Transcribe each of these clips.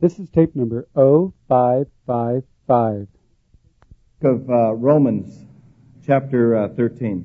This is tape number 0555. Of Romans chapter 13.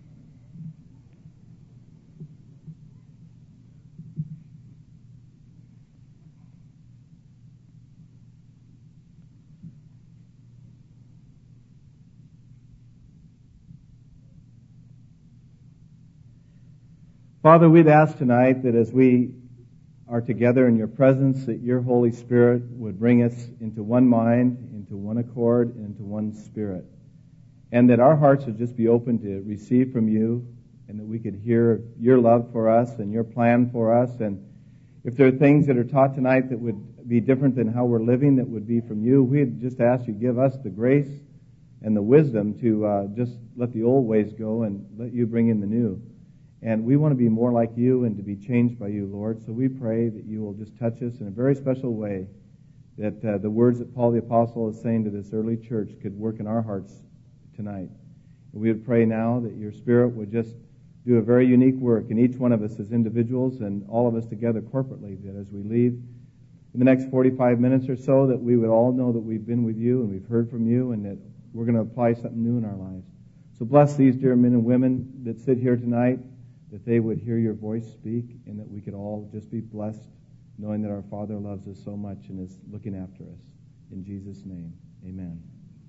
Father, we'd ask tonight that as we are together in your presence, that your Holy Spirit would bring us into one mind, into one accord, and into one spirit. And that our hearts would just be open to receive from you, and that we could hear your love for us and your plan for us. And if there are things that are taught tonight that would be different than how we're living, that would be from you, we'd just ask you to give us the grace and the wisdom to just let the old ways go and let you bring in the new. And we want to be more like you and to be changed by you, Lord. So we pray that you will just touch us in a very special way, that the words that Paul the Apostle is saying to this early church could work in our hearts tonight. And we would pray now that your Spirit would just do a very unique work in each one of us as individuals and all of us together corporately, that as we leave in the next 45 minutes or so, that we would all know that we've been with you and we've heard from you and that we're going to apply something new in our lives. So bless these dear men and women that sit here tonight, that they would hear your voice speak, and that we could all just be blessed, knowing that our Father loves us so much and is looking after us. In Jesus' name, amen.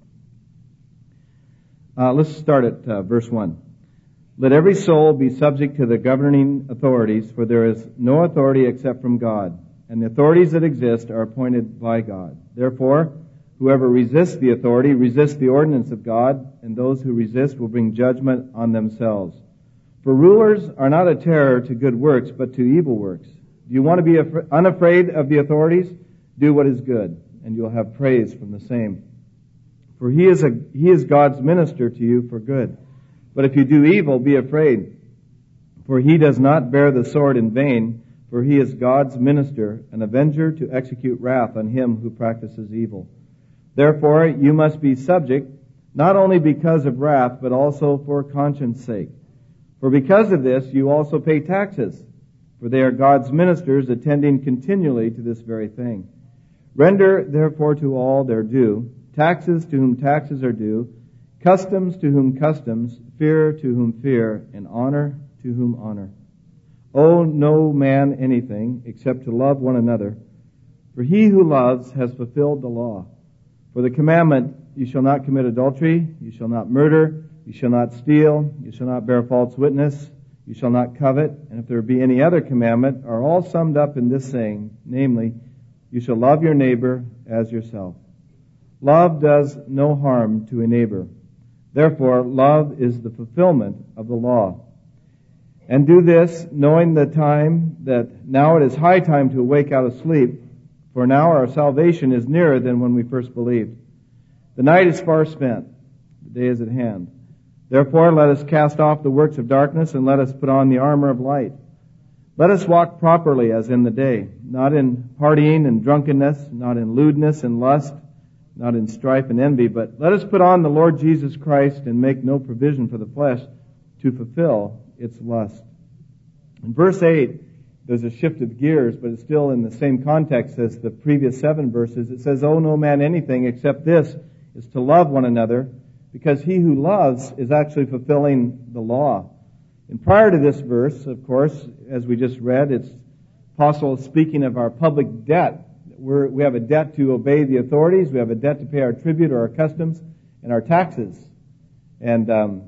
Let's start at verse 1. Let every soul be subject to the governing authorities, for there is no authority except from God, and the authorities that exist are appointed by God. Therefore, whoever resists the authority resists the ordinance of God, and those who resist will bring judgment on themselves. For rulers are not a terror to good works, but to evil works. Do you want to be unafraid of the authorities? Do what is good, and you'll have praise from the same. For he is God's minister to you for good. But if you do evil, be afraid. For he does not bear the sword in vain, for he is God's minister, an avenger to execute wrath on him who practices evil. Therefore, you must be subject, not only because of wrath, but also for conscience sake. For because of this, you also pay taxes, for they are God's ministers attending continually to this very thing. Render therefore to all their due, taxes to whom taxes are due, customs to whom customs, fear to whom fear, and honor to whom honor. Owe no man anything except to love one another, for he who loves has fulfilled the law. For the commandment, you shall not commit adultery, you shall not murder, you shall not steal, you shall not bear false witness, you shall not covet, and if there be any other commandment, are all summed up in this saying, namely, you shall love your neighbor as yourself. Love does no harm to a neighbor. Therefore, love is the fulfillment of the law. And do this, knowing the time that now it is high time to awake out of sleep, for now our salvation is nearer than when we first believed. The night is far spent, the day is at hand. Therefore, let us cast off the works of darkness and let us put on the armor of light. Let us walk properly as in the day, not in partying and drunkenness, not in lewdness and lust, not in strife and envy, but let us put on the Lord Jesus Christ and make no provision for the flesh to fulfill its lust. In verse 8, there's a shift of gears, but it's still in the same context as the previous 7 verses. It says, owe no man anything except this, is to love one another, because he who loves is actually fulfilling the law. And prior to this verse, of course, as we just read, it's Apostle speaking of our public debt. We have a debt to obey the authorities, we have a debt to pay our tribute or our customs and our taxes. And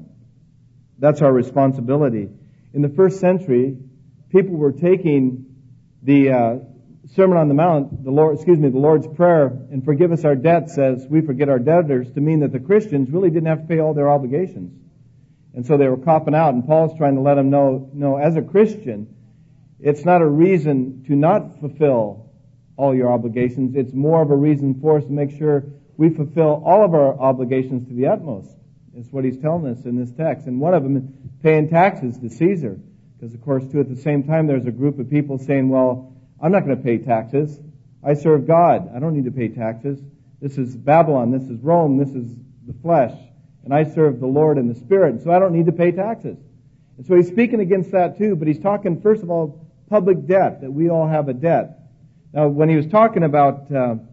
that's our responsibility. In the first century, people were taking the Sermon on the Mount, the Lord's Prayer, and forgive us our debts as we forget our debtors, to mean that the Christians really didn't have to pay all their obligations. And so they were copping out, and Paul's trying to let them know, no, as a Christian, it's not a reason to not fulfill all your obligations. It's more of a reason for us to make sure we fulfill all of our obligations to the utmost. It's what he's telling us in this text. And one of them is paying taxes to Caesar. Because, of course, too, at the same time, there's a group of people saying, well, I'm not going to pay taxes. I serve God. I don't need to pay taxes. This is Babylon. This is Rome. This is the flesh. And I serve the Lord in the Spirit. So I don't need to pay taxes. And so he's speaking against that too. But he's talking, first of all, public debt, that we all have a debt. Now, when he was talking about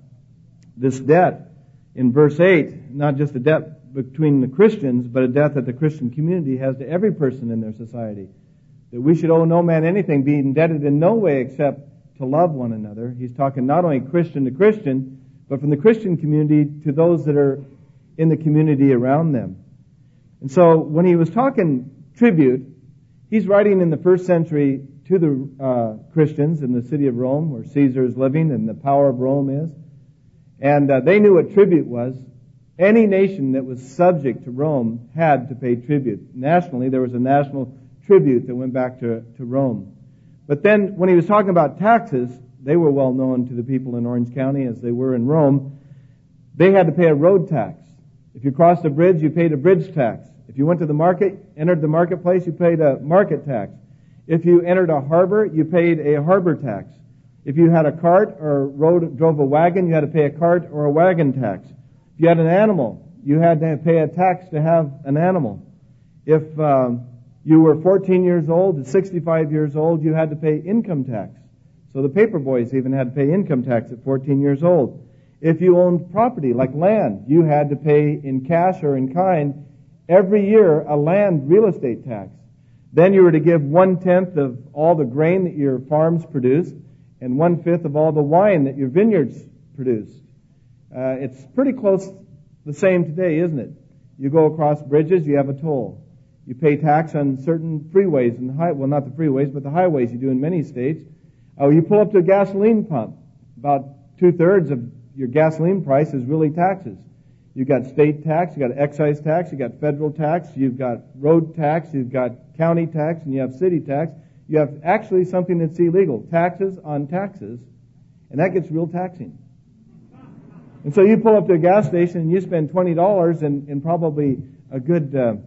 this debt in verse 8, not just a debt between the Christians, but a debt that the Christian community has to every person in their society, that we should owe no man anything, be indebted in no way except to love one another. He's talking not only Christian to Christian, but from the Christian community to those that are in the community around them. And so when he was talking tribute, he's writing in the first century to the Christians in the city of Rome, where Caesar is living and the power of Rome is. And they knew what tribute was. Any nation that was subject to Rome had to pay tribute. Nationally, there was a national tribute that went back to Rome. But then when he was talking about taxes, they were well known to the people in Orange County as they were in Rome. They had to pay a road tax. If you crossed a bridge, you paid a bridge tax. If you went to the market, entered the marketplace, you paid a market tax. If you entered a harbor, you paid a harbor tax. If you had a cart or drove a wagon, you had to pay a cart or a wagon tax. If you had an animal, you had to pay a tax to have an animal. If you were 14 years old to 65 years old, you had to pay income tax. So the paper boys even had to pay income tax at 14 years old. If you owned property like land, you had to pay in cash or in kind every year a land real estate tax. Then you were to give 1/10 of all the grain that your farms produced and 1/5 of all the wine that your vineyards produced. It's pretty close the same today, isn't it? You go across bridges, you have a toll. You pay tax on certain freeways and well, not the freeways, but the highways you do in many states. You pull up to a gasoline pump. About 2/3 of your gasoline price is really taxes. You've got state tax, you've got excise tax, you've got federal tax, you've got road tax, you've got county tax, and you have city tax. You have actually something that's illegal, taxes on taxes, and that gets real taxing. And so you pull up to a gas station and you spend $20 and probably a good $7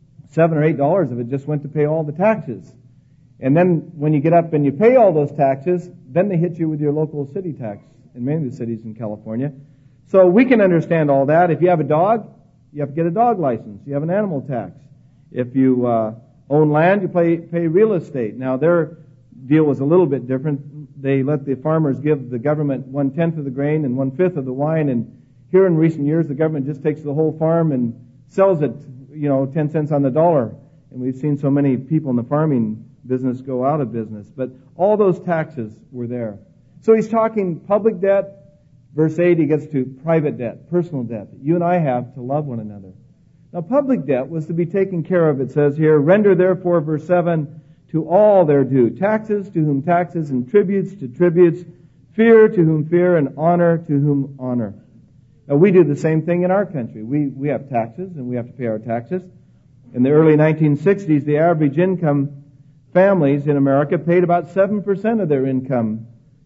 or $8 of it just went to pay all the taxes. And then when you get up and you pay all those taxes, then they hit you with your local city tax in many of the cities in California. So we can understand all that. If you have a dog, you have to get a dog license. You have an animal tax. If you own land, you pay real estate. Now their deal was a little bit different. They let the farmers give the government 1/10 of the grain and 1/5 of the wine. And here in recent years, the government just takes the whole farm and sells it, 10 cents on the dollar. And we've seen so many people in the farming business go out of business. But all those taxes were there. So he's talking public debt. Verse 8, he gets to private debt, personal debt that you and I have to love one another. Now, public debt was to be taken care of, it says here, render therefore, verse 7, to all their due. Taxes, to whom taxes, and tributes, to tributes, fear, to whom fear, and honor, to whom honor. Now, we do the same thing in our country. We have taxes, and we have to pay our taxes. In the early 1960s, the average income families in America paid about 7% of their income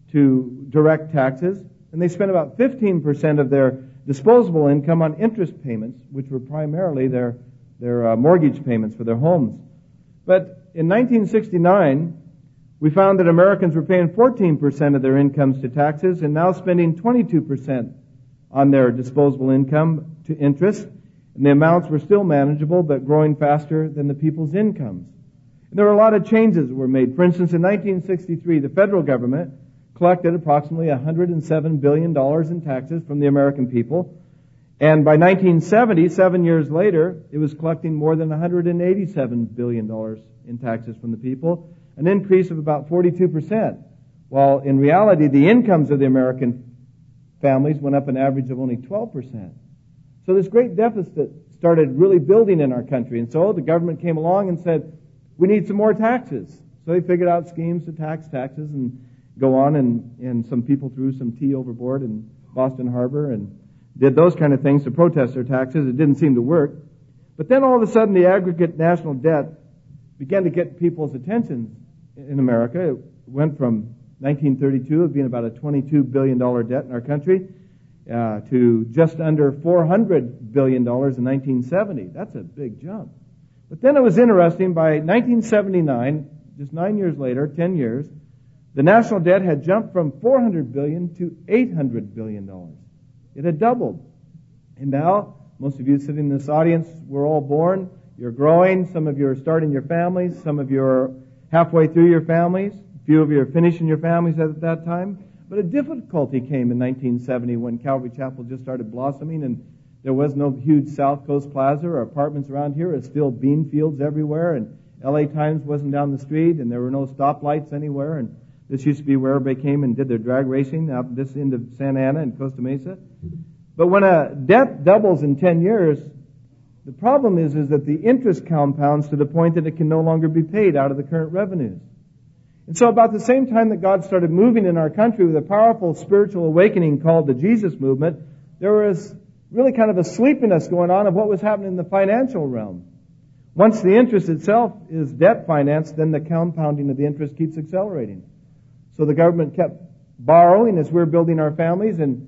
to direct taxes. And they spent about 15% of their disposable income on interest payments, which were primarily their mortgage payments for their homes. But in 1969, we found that Americans were paying 14% of their incomes to taxes and now spending 22% on their disposable income to interest. And the amounts were still manageable, but growing faster than the people's incomes. And there were a lot of changes that were made. For instance, in 1963, the federal government collected approximately $107 billion in taxes from the American people. And by 1970, 7 years later, it was collecting more than $187 billion in taxes from the people, an increase of about 42%. While in reality, the incomes of the American families went up an average of only 12%. So this great deficit started really building in our country. And so the government came along and said, we need some more taxes. So they figured out schemes to tax taxes and go on, and some people threw some tea overboard in Boston Harbor and did those kind of things to protest their taxes. It didn't seem to work. But then all of a sudden the aggregate national debt began to get people's attention in America. It went from 1932 of being about a $22 billion debt in our country to just under $400 billion in 1970. That's a big jump. But then it was interesting, by 1979, just 9 years later, 10 years, the national debt had jumped from $400 billion to $800 billion. It had doubled. And now, most of you sitting in this audience, we're all born. You're growing. Some of you are starting your families. Some of you are halfway through your families. A few of you are finishing your families at that time. But a difficulty came in 1970 when Calvary Chapel just started blossoming, and there was no huge South Coast Plaza or apartments around here. It's still bean fields everywhere, and LA Times wasn't down the street, and there were no stoplights anywhere. And this used to be where everybody came and did their drag racing out this end of Santa Ana and Costa Mesa. But when a debt doubles in 10 years, the problem is that the interest compounds to the point that it can no longer be paid out of the current revenues. And so about the same time that God started moving in our country with a powerful spiritual awakening called the Jesus movement, there was really kind of a sleepiness going on of what was happening in the financial realm. Once the interest itself is debt financed, then the compounding of the interest keeps accelerating. So the government kept borrowing as we're building our families and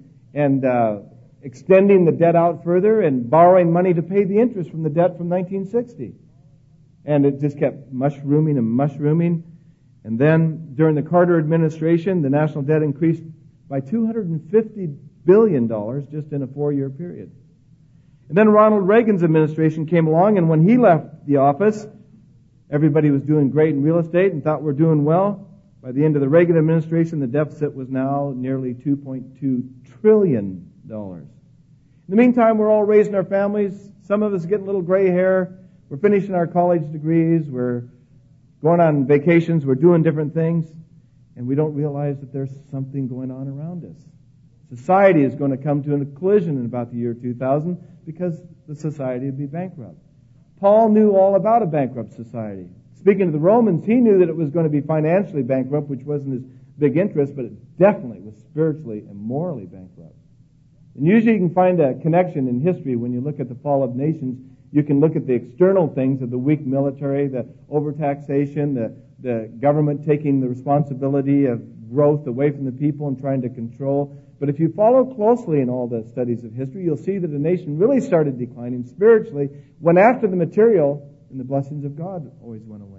extending the debt out further and borrowing money to pay the interest from the debt from 1960. And it just kept mushrooming and mushrooming. And then during the Carter administration, the national debt increased by $250 billion just in a 4-year period. And then Ronald Reagan's administration came along, and when he left the office, everybody was doing great in real estate and thought we're doing well. By the end of the Reagan administration, the deficit was now nearly $2.2 trillion. In the meantime, we're all raising our families. Some of us getting a little gray hair. We're finishing our college degrees. We're going on vacations. We're doing different things. And we don't realize that there's something going on around us. Society is going to come to a collision in about the year 2000 because the society would be bankrupt. Paul knew all about a bankrupt society. Speaking to the Romans, he knew that it was going to be financially bankrupt, which wasn't his big interest, but it definitely was spiritually and morally bankrupt. And usually you can find a connection in history when you look at the fall of nations. You can look at the external things of the weak military, the overtaxation, the government taking the responsibility of growth away from the people and trying to control. But if you follow closely in all the studies of history, you'll see that a nation really started declining spiritually when after the material and the blessings of God always went away.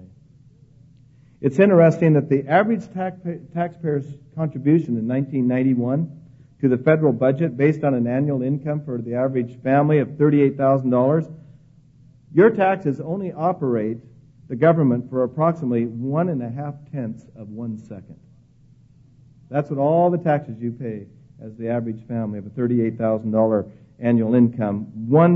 It's interesting that the average taxpayer's contribution in 1991 to the federal budget based on an annual income for the average family of $38,000, your taxes only operate the government for approximately 1.5 of 1 second. That's what all the taxes you pay as the average family of a $38,000 annual income,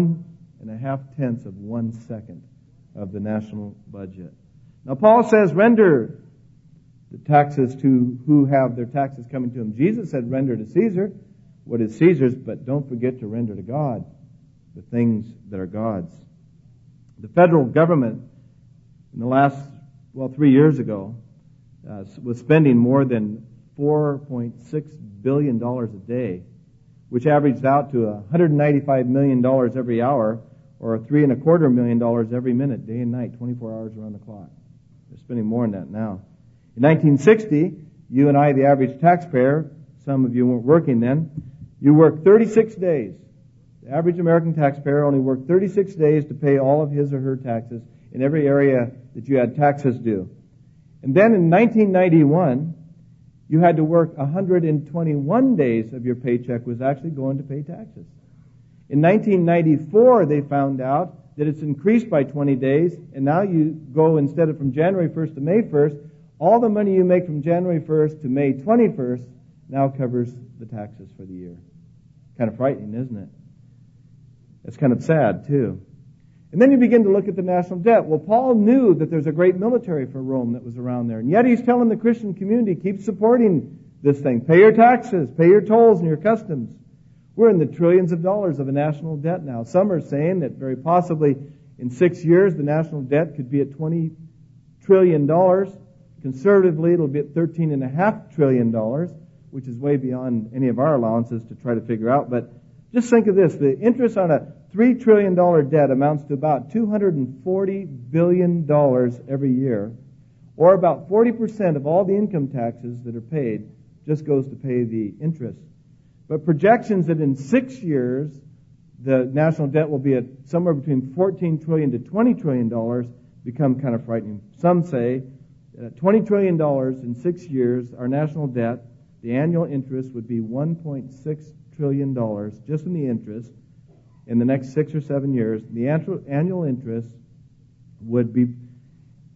1.5 of 1 second of the national budget. Now Paul says, render the taxes to who have their taxes coming to them. Jesus said, render to Caesar what is Caesar's, but don't forget to render to God the things that are God's. The federal government in the last, 3 years ago, was spending more than $4.6 billion a day, which averaged out to $195 million every hour, or $3.25 million every minute, day and night, 24 hours around the clock. They're spending more than that now. In 1960, you and I, the average taxpayer, some of you weren't working then, you worked 36 days. The average American taxpayer only worked 36 days to pay all of his or her taxes in every area that you had taxes due. And then in 1991, you had to work 121 days of your paycheck was actually going to pay taxes. In 1994, they found out that it's increased by 20 days, and now you go, instead of from January 1st to May 1st, all the money you make from January 1st to May 21st now covers the taxes for the year. Kind of frightening, isn't it? It's kind of sad, too. And then you begin to look at the national debt. Well, Paul knew that there's a great military for Rome that was around there. And yet he's telling the Christian community, keep supporting this thing. Pay your taxes, pay your tolls and your customs. We're in the trillions of dollars of a national debt now. Some are saying that very possibly in 6 years the national debt could be at $20 trillion. Conservatively, it'll be at $13.5 trillion, which is way beyond any of our allowances to try to figure out. But just think of this. The interest on a $3 trillion debt amounts to about $240 billion every year, or about 40% of all the income taxes that are paid just goes to pay the interest. But projections that in 6 years, the national debt will be at somewhere between $14 trillion to $20 trillion become kind of frightening. Some say that $20 trillion in 6 years, our national debt, the annual interest would be $1.6 trillion just in the interest. In the next 6 or 7 years, the annual interest would be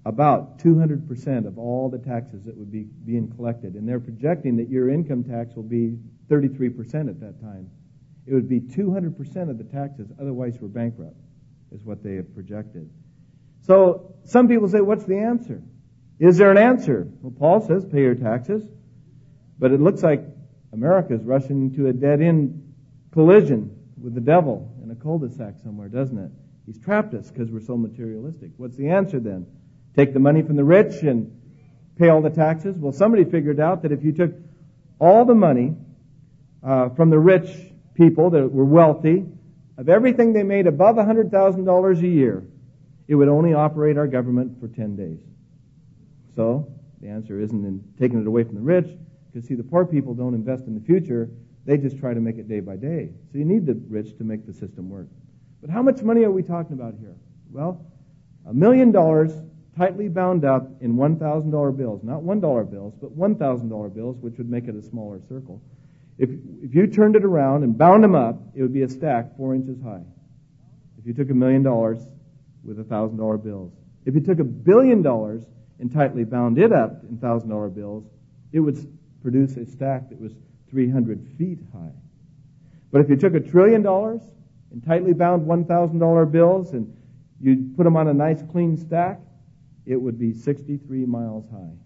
about 200% of all the taxes that would be being collected. And they're projecting that your income tax will be 33% at that time. It would be 200% of the taxes, otherwise we're bankrupt, is what they have projected. So some people say, what's the answer? Is there an answer? Well, Paul says, pay your taxes. But it looks like America is rushing into a dead-end collision with the devil in a cul-de-sac somewhere, doesn't it? He's trapped us because we're so materialistic. What's the answer then? Take the money from the rich and pay all the taxes? Well, somebody figured out that if you took all the money from the rich people that were wealthy, of everything they made above $100,000 a year, it would only operate our government for 10 days. So, the answer isn't in taking it away from the rich, because see, the poor people don't invest in the future, they just try to make it day by day. So you need the rich to make the system work. But how much money are we talking about here? Well, $1 million tightly bound up in $1,000 bills. Not $1 bills, but $1,000 bills, which would make it a smaller circle. If you turned it around and bound them up, it would be a stack 4 inches high. If you took $1 million with $1,000 bills. If you took $1 billion and tightly bound it up in $1,000 bills, it would produce a stack that was 300 feet high. But if you took $1 trillion and tightly bound $1,000 bills and you put them on a nice clean stack, it would be 63 miles high.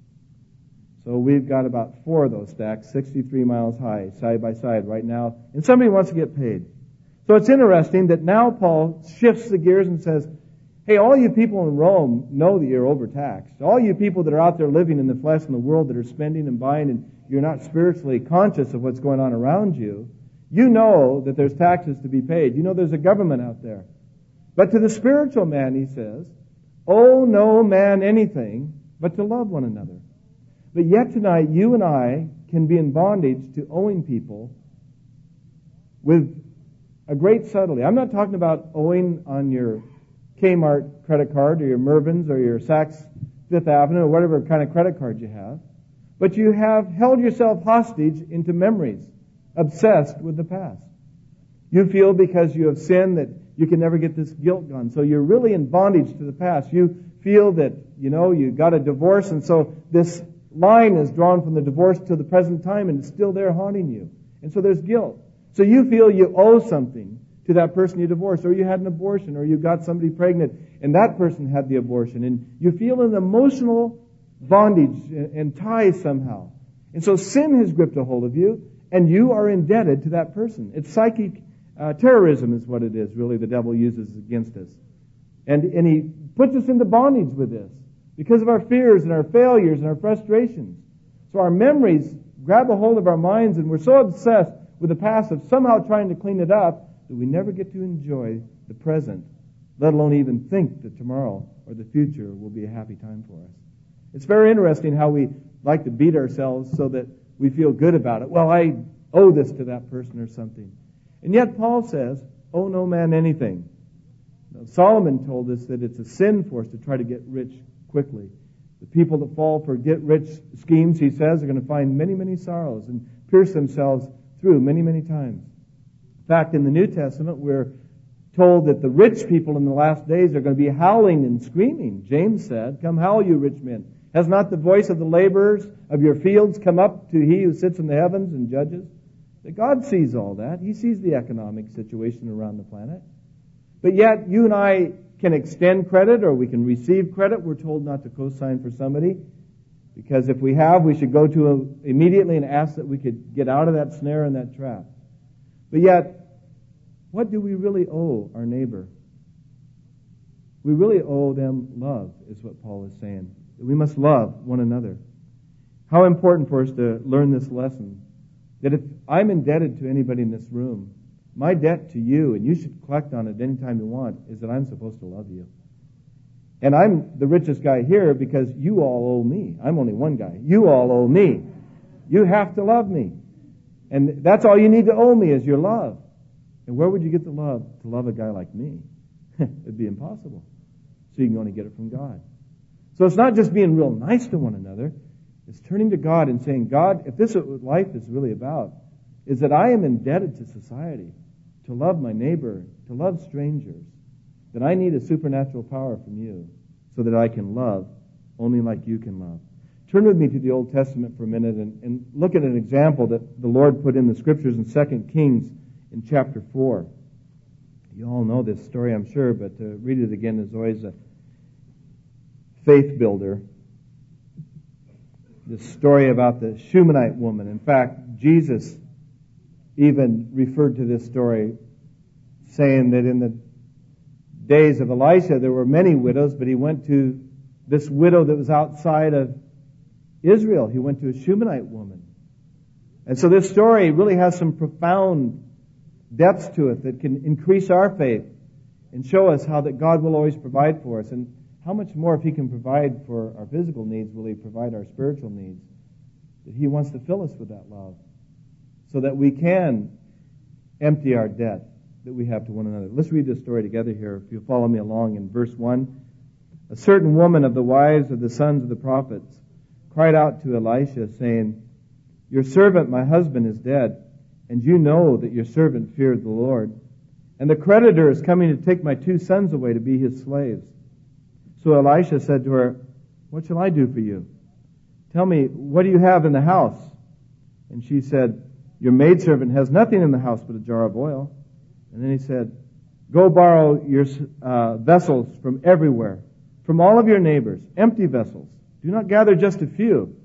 So we've got about 4 of those stacks, 63 miles high, side by side right now, and somebody wants to get paid. So it's interesting that now Paul shifts the gears and says, hey, all you people in Rome know that you're overtaxed. All you people that are out there living in the flesh in the world that are spending and buying and you're not spiritually conscious of what's going on around you, you know that there's taxes to be paid. You know there's a government out there. But to the spiritual man, he says, owe no man anything but to love one another. But yet tonight, you and I can be in bondage to owing people with a great subtlety. I'm not talking about owing on your Kmart credit card or your Mervyn's or your Saks Fifth Avenue or whatever kind of credit card you have. But you have held yourself hostage into memories, obsessed with the past. You feel because you have sinned that you can never get this guilt gone. So you're really in bondage to the past. You feel that, you got a divorce, and so this line is drawn from the divorce to the present time, and it's still there haunting you. And so there's guilt. So you feel you owe something to that person you divorced, or you had an abortion, or you got somebody pregnant, and that person had the abortion. And you feel an emotional bondage and tie somehow. And so sin has gripped a hold of you, and you are indebted to that person. It's psychic terrorism is what it is, really, the devil uses against us. And he puts us into bondage with this because of our fears and our failures and our frustrations. So our memories grab a hold of our minds, and we're so obsessed with the past of somehow trying to clean it up that we never get to enjoy the present, let alone even think that tomorrow or the future will be a happy time for us. It's very interesting how we like to beat ourselves so that we feel good about it. Well, I owe this to that person or something. And yet Paul says, owe no man anything. Now, Solomon told us that it's a sin for us to try to get rich quickly. The people that fall for get-rich schemes, he says, are going to find many, many sorrows and pierce themselves through many, many times. In fact, in the New Testament, we're told that the rich people in the last days are going to be howling and screaming. James said, come howl, you rich men. Has not the voice of the laborers of your fields come up to he who sits in the heavens and judges? That God sees all that. He sees the economic situation around the planet. But yet, you and I can extend credit or we can receive credit. We're told not to co-sign for somebody, because if we have, we should go to him immediately and ask that we could get out of that snare and that trap. But yet, what do we really owe our neighbor? We really owe them love, is what Paul is saying. We must love one another. How important for us to learn this lesson, that if I'm indebted to anybody in this room, my debt to you, and you should collect on it anytime you want, is that I'm supposed to love you. And I'm the richest guy here because you all owe me. I'm only one guy. You all owe me. You have to love me. And that's all you need to owe me is your love. And where would you get the love to love a guy like me? It'd be impossible. So you can only get it from God. So it's not just being real nice to one another. It's turning to God and saying, God, if this is what life is really about, is that I am indebted to society to love my neighbor, to love strangers, that I need a supernatural power from you so that I can love only like you can love. Turn with me to the Old Testament for a minute and look at an example that the Lord put in the Scriptures in 2 Kings in chapter 4. You all know this story, I'm sure, but to read it again is always a faith builder. The story about the Shunammite woman. In fact, Jesus even referred to this story, saying that in the days of Elisha there were many widows, but he went to this widow that was outside of Israel. He went to a Shunammite woman. And so this story really has some profound depths to it that can increase our faith and show us how that God will always provide for us. And how much more, if He can provide for our physical needs, will He provide our spiritual needs? That He wants to fill us with that love so that we can empty our debt that we have to one another. Let's read this story together here. If you'll follow me along in verse 1. A certain woman of the wives of the sons of the prophets cried out to Elisha, saying, Your servant, my husband, is dead, and you know that your servant feared the Lord. And the creditor is coming to take my 2 sons away to be his slaves. So Elisha said to her, What shall I do for you? Tell me, what do you have in the house? And she said, Your maidservant has nothing in the house but a jar of oil. And then he said, Go borrow your vessels from everywhere, from all of your neighbors, empty vessels. Do not gather just a few.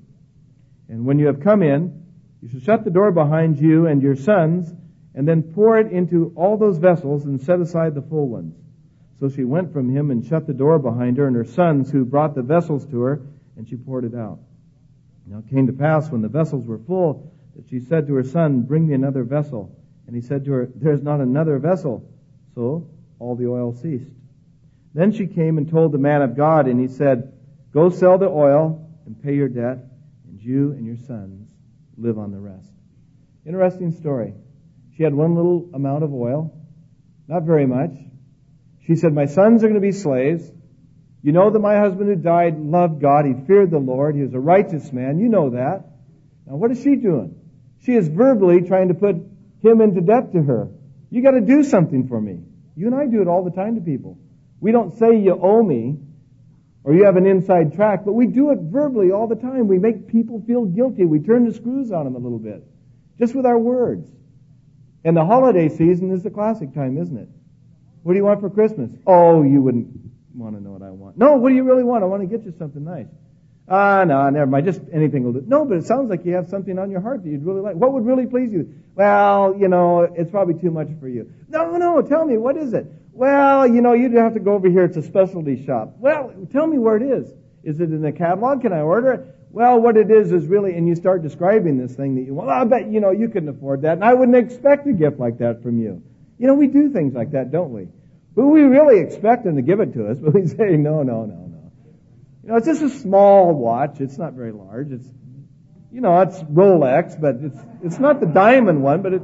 And when you have come in, you shall shut the door behind you and your sons, and then pour it into all those vessels and set aside the full ones. So she went from him and shut the door behind her and her sons, who brought the vessels to her, and she poured it out. Now it came to pass, when the vessels were full, that she said to her son, Bring me another vessel. And he said to her, There is not another vessel. So all the oil ceased. Then she came and told the man of God, and he said, Go sell the oil and pay your debt, and you and your sons live on the rest. Interesting story. She had one little amount of oil, not very much. She said, My sons are going to be slaves. You know that my husband who died loved God. He feared the Lord. He was a righteous man. You know that. Now what is she doing? She is verbally trying to put him into debt to her. You got to do something for me. You and I do it all the time to people. We don't say you owe me or you have an inside track, but we do it verbally all the time. We make people feel guilty. We turn the screws on them a little bit, just with our words. And the holiday season is the classic time, isn't it? What do you want for Christmas? Oh, you wouldn't want to know what I want. No, what do you really want? I want to get you something nice. No, never mind. Just anything will do. No, but it sounds like you have something on your heart that you'd really like. What would really please you? Well, it's probably too much for you. No, tell me, what is it? Well, you'd have to go over here. It's a specialty shop. Well, tell me where it is. Is it in the catalog? Can I order it? Well, what it is really, and you start describing this thing that you want. I bet, you couldn't afford that, and I wouldn't expect a gift like that from you. We do things like that, don't we? But we really expect them to give it to us, but we say, no. It's just a small watch. It's not very large. It's Rolex, but it's not the diamond one, but it's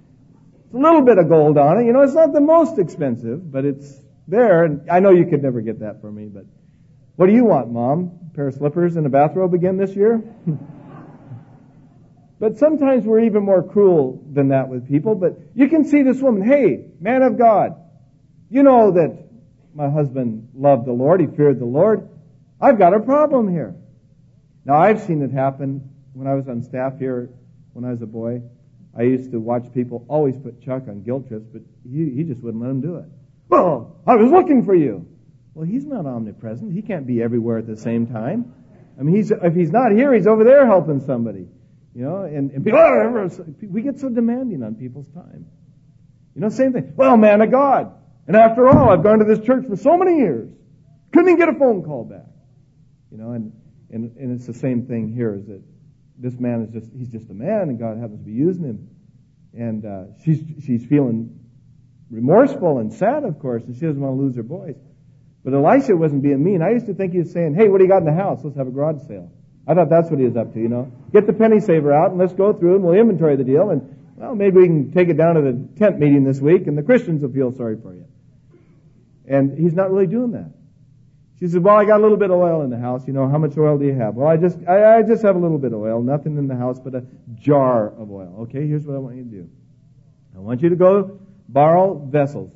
a little bit of gold on it. It's not the most expensive, but it's there. And I know you could never get that for me, but what do you want, Mom? A pair of slippers and a bathrobe again this year? But sometimes we're even more cruel than that with people. But you can see this woman, hey, man of God, you know that my husband loved the Lord. He feared the Lord. I've got a problem here. Now, I've seen it happen when I was on staff here when I was a boy. I used to watch people always put Chuck on guilt trips, but he just wouldn't let him do it. Well, I was looking for you. Well, he's not omnipresent. He can't be everywhere at the same time. I mean, if he's not here, he's over there helping somebody. And people, we get so demanding on people's time. Same thing. Well, man of God. And after all, I've gone to this church for so many years. Couldn't even get a phone call back. And it's the same thing here, is that this man he's just a man, and God happens to be using him. And she's feeling remorseful and sad, of course, and she doesn't want to lose her boys. But Elisha wasn't being mean. I used to think he was saying, hey, what do you got in the house? Let's have a garage sale. I thought that's what he was up to, Get the penny saver out and let's go through and we'll inventory the deal, and, well, maybe we can take it down to the tent meeting this week and the Christians will feel sorry for you. And he's not really doing that. She said, well, I got a little bit of oil in the house. How much oil do you have? Well, I just have a little bit of oil. Nothing in the house but a jar of oil. Okay, here's what I want you to do. I want you to go borrow vessels.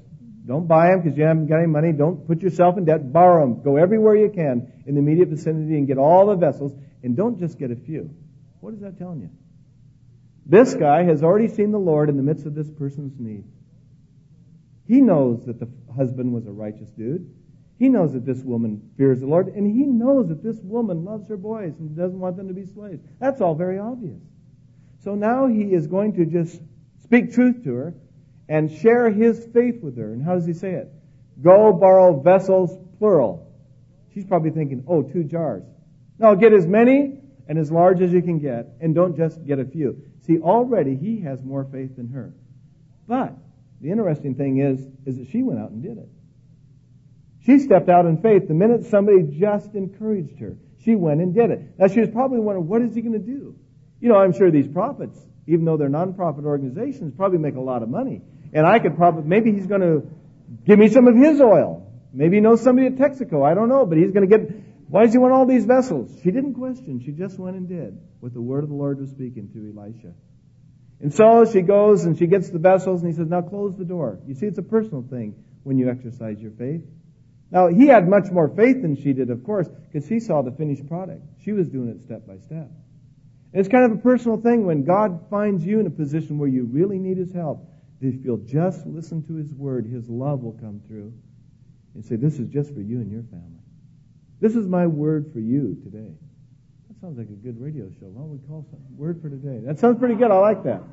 Don't buy them because you haven't got any money. Don't put yourself in debt. Borrow them. Go everywhere you can in the immediate vicinity and get all the vessels. And don't just get a few. What is that telling you? This guy has already seen the Lord in the midst of this person's need. He knows that the husband was a righteous dude. He knows that this woman fears the Lord. And he knows that this woman loves her boys and doesn't want them to be slaves. That's all very obvious. So now he is going to just speak truth to her and share his faith with her. And how does he say it? Go borrow vessels, plural. She's probably thinking, 2 jars. No, get as many and as large as you can get, and don't just get a few. See, already he has more faith than her. But the interesting thing is that she went out and did it. She stepped out in faith the minute somebody just encouraged her. She went and did it. Now, she was probably wondering, what is he going to do? I'm sure these prophets, even though they're non-profit organizations, probably make a lot of money. And I could maybe he's going to give me some of his oil. Maybe he knows somebody at Texaco. I don't know, but he's going to why does he want all these vessels? She didn't question. She just went and did what the word of the Lord was speaking to Elisha. And so she goes and she gets the vessels and he says, now close the door. You see, it's a personal thing when you exercise your faith. Now, he had much more faith than she did, of course, because he saw the finished product. She was doing it step by step. And it's kind of a personal thing when God finds you in a position where you really need His help. If you'll just listen to His word, His love will come through and say, this is just for you and your family. This is my word for you today. That sounds like a good radio show. Why don't we call something? Word for today. That sounds pretty good. I like that.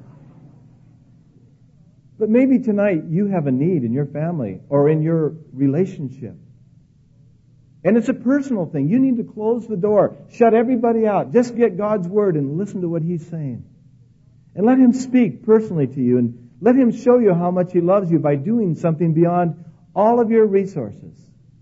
But maybe tonight you have a need in your family or in your relationship. And it's a personal thing. You need to close the door. Shut everybody out. Just get God's word and listen to what He's saying. And let Him speak personally to you. And let Him show you how much He loves you by doing something beyond all of your resources.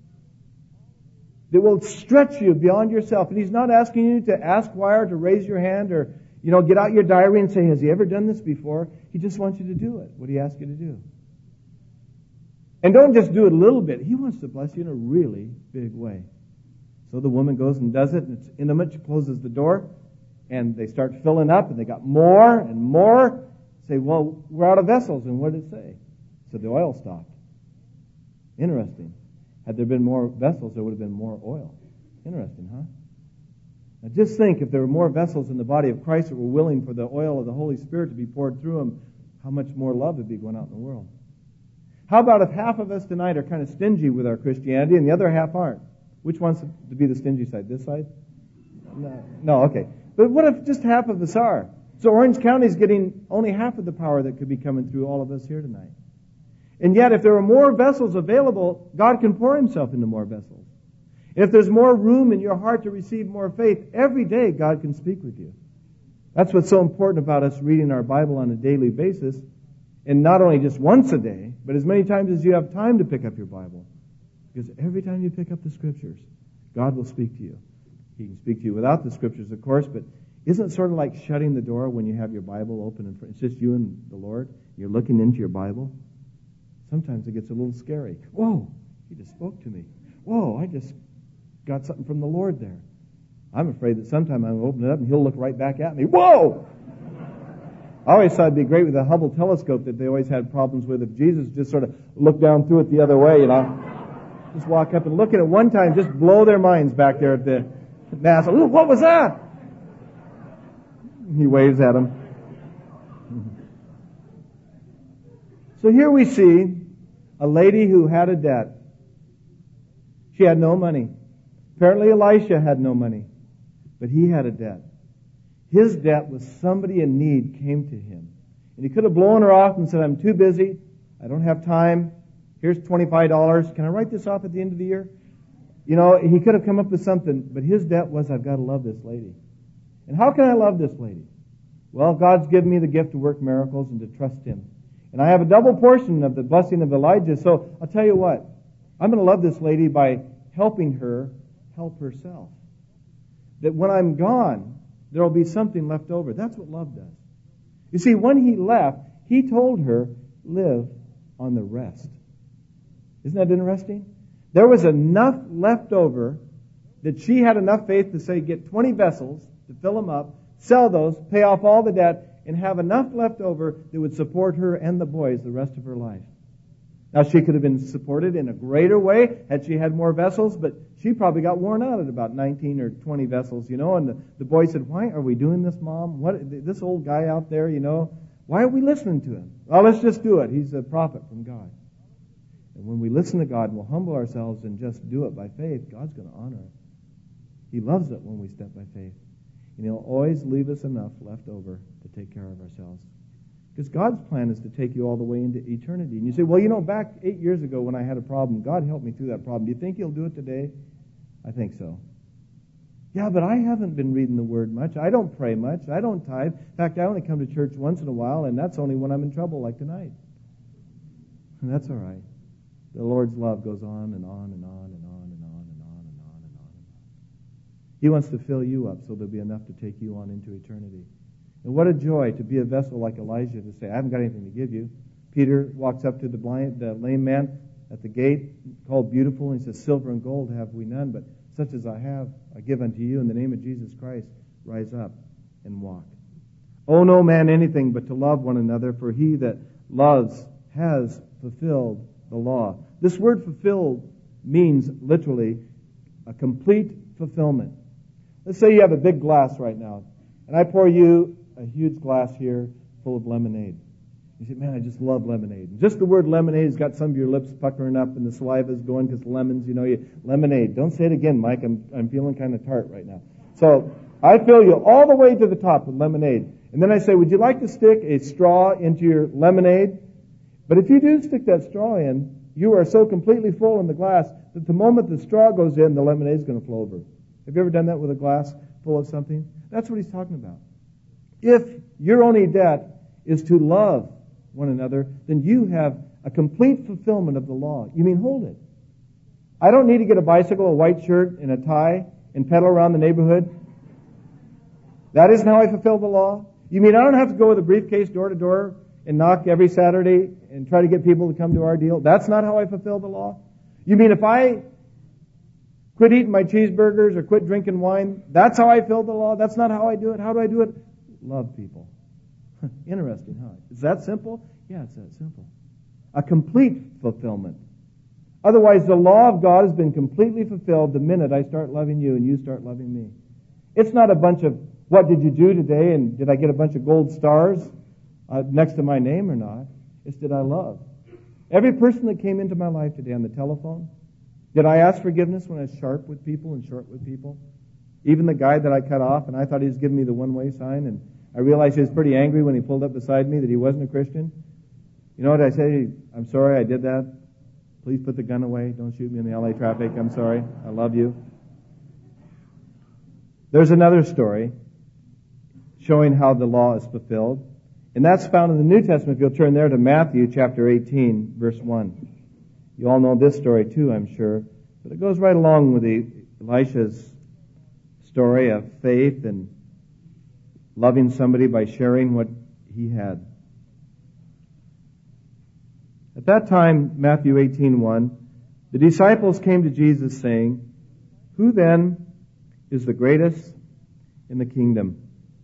That will stretch you beyond yourself. And He's not asking you to ask why or to raise your hand or, get out your diary and say, has He ever done this before? He just wants you to do it, what He asked you to do. And don't just do it a little bit. He wants to bless you in a really big way. So the woman goes and does it, and it's intimate. She closes the door, and they start filling up, and they got more and more. Say, well, we're out of vessels. And what did it say? So the oil stopped. Interesting. Had there been more vessels, there would have been more oil. Interesting, huh? Now just think, if there were more vessels in the body of Christ that were willing for the oil of the Holy Spirit to be poured through them, how much more love would be going out in the world? How about if half of us tonight are kind of stingy with our Christianity and the other half aren't? Which wants to be the stingy side? This side? No, okay. But what if just half of us are? So Orange County is getting only half of the power that could be coming through all of us here tonight. And yet, if there are more vessels available, God can pour Himself into more vessels. And if there's more room in your heart to receive more faith, every day God can speak with you. That's what's so important about us reading our Bible on a daily basis. And not only just once a day, but as many times as you have time to pick up your Bible. Because every time you pick up the Scriptures, God will speak to you. He can speak to you without the Scriptures, of course, but isn't it sort of like shutting the door when you have your Bible open in front? It's just you and the Lord. You're looking into your Bible. Sometimes it gets a little scary. Whoa, He just spoke to me. Whoa, I just got something from the Lord there. I'm afraid that sometime I'm going to open it up and He'll look right back at me. Whoa! I always thought it'd be great with the Hubble telescope that they always had problems with if Jesus just sort of looked down through it the other way, Just walk up and look at it one time, just blow their minds back there at the NASA. Ooh, what was that? He waves at them. So here we see a lady who had a debt. She had no money. Apparently Elisha had no money, but he had a debt. His debt was somebody in need came to him. And he could have blown her off and said, I'm too busy. I don't have time. Here's $25. Can I write this off at the end of the year? He could have come up with something, but his debt was, I've got to love this lady. And how can I love this lady? Well, God's given me the gift to work miracles and to trust Him. And I have a double portion of the blessing of Elijah. So I'll tell you what, I'm going to love this lady by helping her help herself. That when I'm gone, there will be something left over. That's what love does. You see, when he left, he told her, live on the rest. Isn't that interesting? There was enough left over that she had enough faith to say, get 20 vessels to fill them up, sell those, pay off all the debt, and have enough left over that would support her and the boys the rest of her life. Now, she could have been supported in a greater way had she had more vessels, but she probably got worn out at about 19 or 20 vessels, and the boy said, "Why are we doing this, Mom? This old guy out there, why are we listening to him? Well, let's just do it. He's a prophet from God." And when we listen to God and we'll humble ourselves and just do it by faith, God's going to honor it. He loves it when we step by faith. And He'll always leave us enough left over to take care of ourselves. Because God's plan is to take you all the way into eternity. And you say, well, back 8 years ago when I had a problem, God helped me through that problem. Do you think He'll do it today? I think so. Yeah, but I haven't been reading the Word much. I don't pray much. I don't tithe. In fact, I only come to church once in a while, and that's only when I'm in trouble, like tonight. And that's all right. The Lord's love goes on and on and on and on and on and on and on and on. He wants to fill you up so there'll be enough to take you on into eternity. And what a joy to be a vessel like Elijah to say, I haven't got anything to give you. Peter walks up to the lame man at the gate, called Beautiful, and he says, silver and gold have we none, but such as I have, I give unto you in the name of Jesus Christ. Rise up and walk. Owe no man anything but to love one another, for he that loves has fulfilled the law. This word fulfilled means literally a complete fulfillment. Let's say you have a big glass right now, and I pour you a huge glass here full of lemonade. You say, man, I just love lemonade. And just the word lemonade has got some of your lips puckering up and the saliva is going because lemons, lemonade. Don't say it again, Mike. I'm feeling kind of tart right now. So I fill you all the way to the top with lemonade. And then I say, would you like to stick a straw into your lemonade? But if you do stick that straw in, you are so completely full in the glass that the moment the straw goes in, the lemonade is going to flow over. Have you ever done that with a glass full of something? That's what he's talking about. If your only debt is to love one another, then you have a complete fulfillment of the law. You mean hold it. I don't need to get a bicycle, a white shirt, and a tie and pedal around the neighborhood. That isn't how I fulfill the law. You mean I don't have to go with a briefcase door to door and knock every Saturday and try to get people to come to our deal? That's not how I fulfill the law. You mean if I quit eating my cheeseburgers or quit drinking wine, that's how I fulfill the law? That's not how I do it. How do I do it? Love people. Interesting, huh? Is that simple? Yeah, it's that simple. A complete fulfillment. Otherwise, the law of God has been completely fulfilled the minute I start loving you and you start loving me. It's not a bunch of, what did you do today and did I get a bunch of gold stars next to my name or not? It's did I love. Every person that came into my life today on the telephone, did I ask forgiveness when I was sharp with people and short with people? Even the guy that I cut off and I thought he was giving me the one-way sign, and I realized he was pretty angry when he pulled up beside me that he wasn't a Christian. You know what I say? I'm sorry I did that. Please put the gun away. Don't shoot me in the LA traffic. I'm sorry. I love you. There's another story showing how the law is fulfilled. And that's found in the New Testament. If you'll turn there to Matthew chapter 18, verse 1. You all know this story too, I'm sure. But it goes right along with Elisha's story of faith and loving somebody by sharing what he had. At that time, Matthew 18:1, the disciples came to Jesus saying, "Who then is the greatest in the kingdom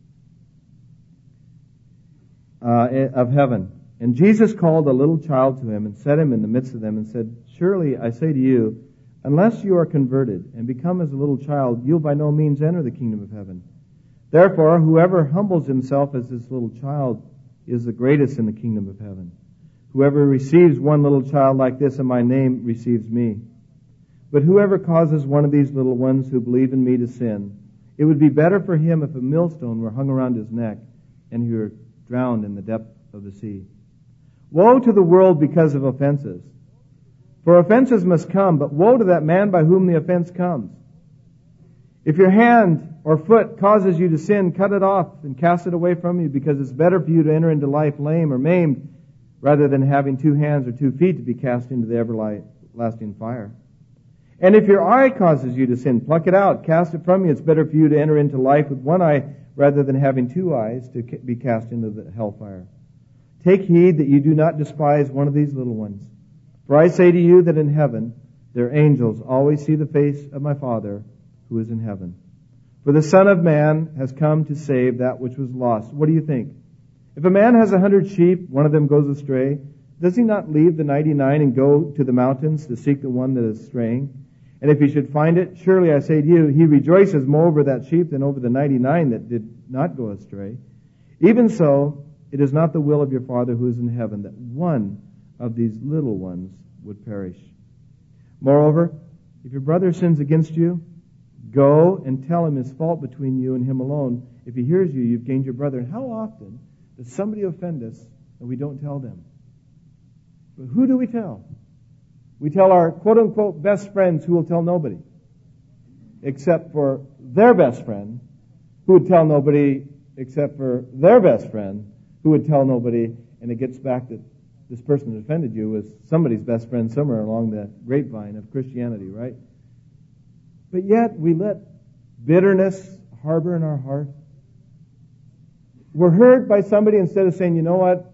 of heaven?" And Jesus called a little child to him and set him in the midst of them and said, "Surely I say to you, unless you are converted and become as a little child, you'll by no means enter the kingdom of heaven. Therefore, whoever humbles himself as this little child is the greatest in the kingdom of heaven. Whoever receives one little child like this in my name receives me. But whoever causes one of these little ones who believe in me to sin, it would be better for him if a millstone were hung around his neck and he were drowned in the depth of the sea. Woe to the world because of offenses. For offenses must come, but woe to that man by whom the offense comes. If your hand or foot causes you to sin, cut it off and cast it away from you, because it's better for you to enter into life lame or maimed rather than having 2 hands or 2 feet to be cast into the everlasting fire. And if your eye causes you to sin, pluck it out, cast it from you. It's better for you to enter into life with 1 eye rather than having 2 eyes to be cast into the hellfire. Take heed that you do not despise one of these little ones. For I say to you that in heaven their angels always see the face of my Father who is in heaven. For the Son of Man has come to save that which was lost." What do you think? If a man has 100 sheep, one of them goes astray, Does he not leave the 99 and go to the mountains to seek the one that is straying? And if he should find it, surely I say to you, he rejoices more over that sheep than over the 99 that did not go astray. Even so, it is not the will of your Father who is in heaven that one of these little ones would perish. Moreover, if your brother sins against you, go and tell him his fault between you and him alone. If he hears you, you've gained your brother. And how often does somebody offend us and we don't tell them? But who do we tell? We tell our quote-unquote best friends who will tell nobody, except for their best friend, who would tell nobody except for their best friend, who would tell nobody, and it gets back that this person that offended you was somebody's best friend somewhere along the grapevine of Christianity, right? But yet we let bitterness harbor in our heart. We're hurt by somebody instead of saying, you know what,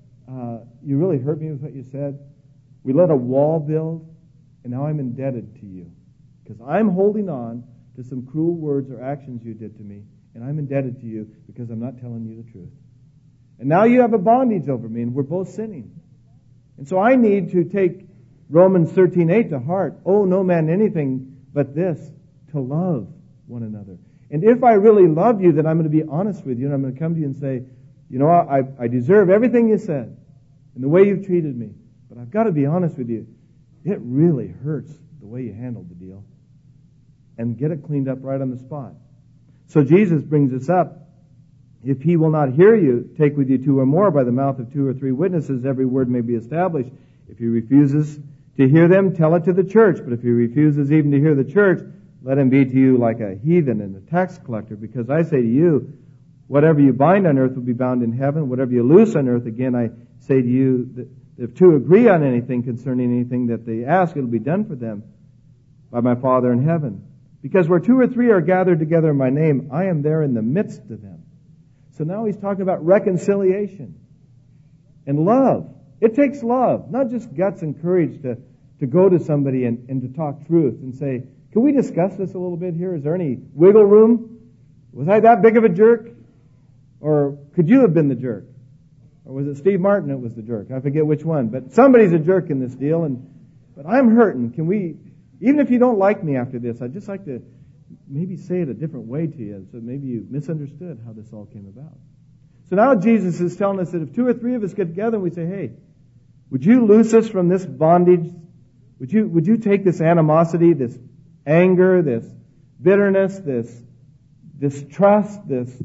you really hurt me with what you said. We let a wall build, and now I'm indebted to you because I'm holding on to some cruel words or actions you did to me, and I'm indebted to you because I'm not telling you the truth. And now you have a bondage over me, and we're both sinning. And so I need to take Romans 13:8 to heart. Oh, no man anything but this, to love one another. And if I really love you, then I'm going to be honest with you, and I'm going to come to you and say, you know, I deserve everything you said and the way you've treated me. But I've got to be honest with you. It really hurts the way you handled the deal. And get it cleaned up right on the spot. So Jesus brings us up. If he will not hear you, take with you two or more. By the mouth of 2 or 3 witnesses, every word may be established. If he refuses to hear them, tell it to the church. But if he refuses even to hear the church, let him be to you like a heathen and a tax collector. Because I say to you, whatever you bind on earth will be bound in heaven. Whatever you loose on earth, again, I say to you, that if two agree on anything concerning anything that they ask, it will be done for them by my Father in heaven. Because where 2 or 3 are gathered together in my name, I am there in the midst of them. So now he's talking about reconciliation and love. It takes love, not just guts and courage to go to somebody and to talk truth and say, can we discuss this a little bit here? Is there any wiggle room? Was I that big of a jerk? Or could you have been the jerk? Or was it Steve Martin that was the jerk? I forget which one. But somebody's a jerk in this deal. But I'm hurting. Can we, even if you don't like me after this, I'd just like to maybe say it a different way to you, so maybe you misunderstood how this all came about. So now Jesus is telling us that if 2 or 3 of us get together and we say, hey, would you loose us from this bondage? Would you take this animosity, this anger, this bitterness, this distrust,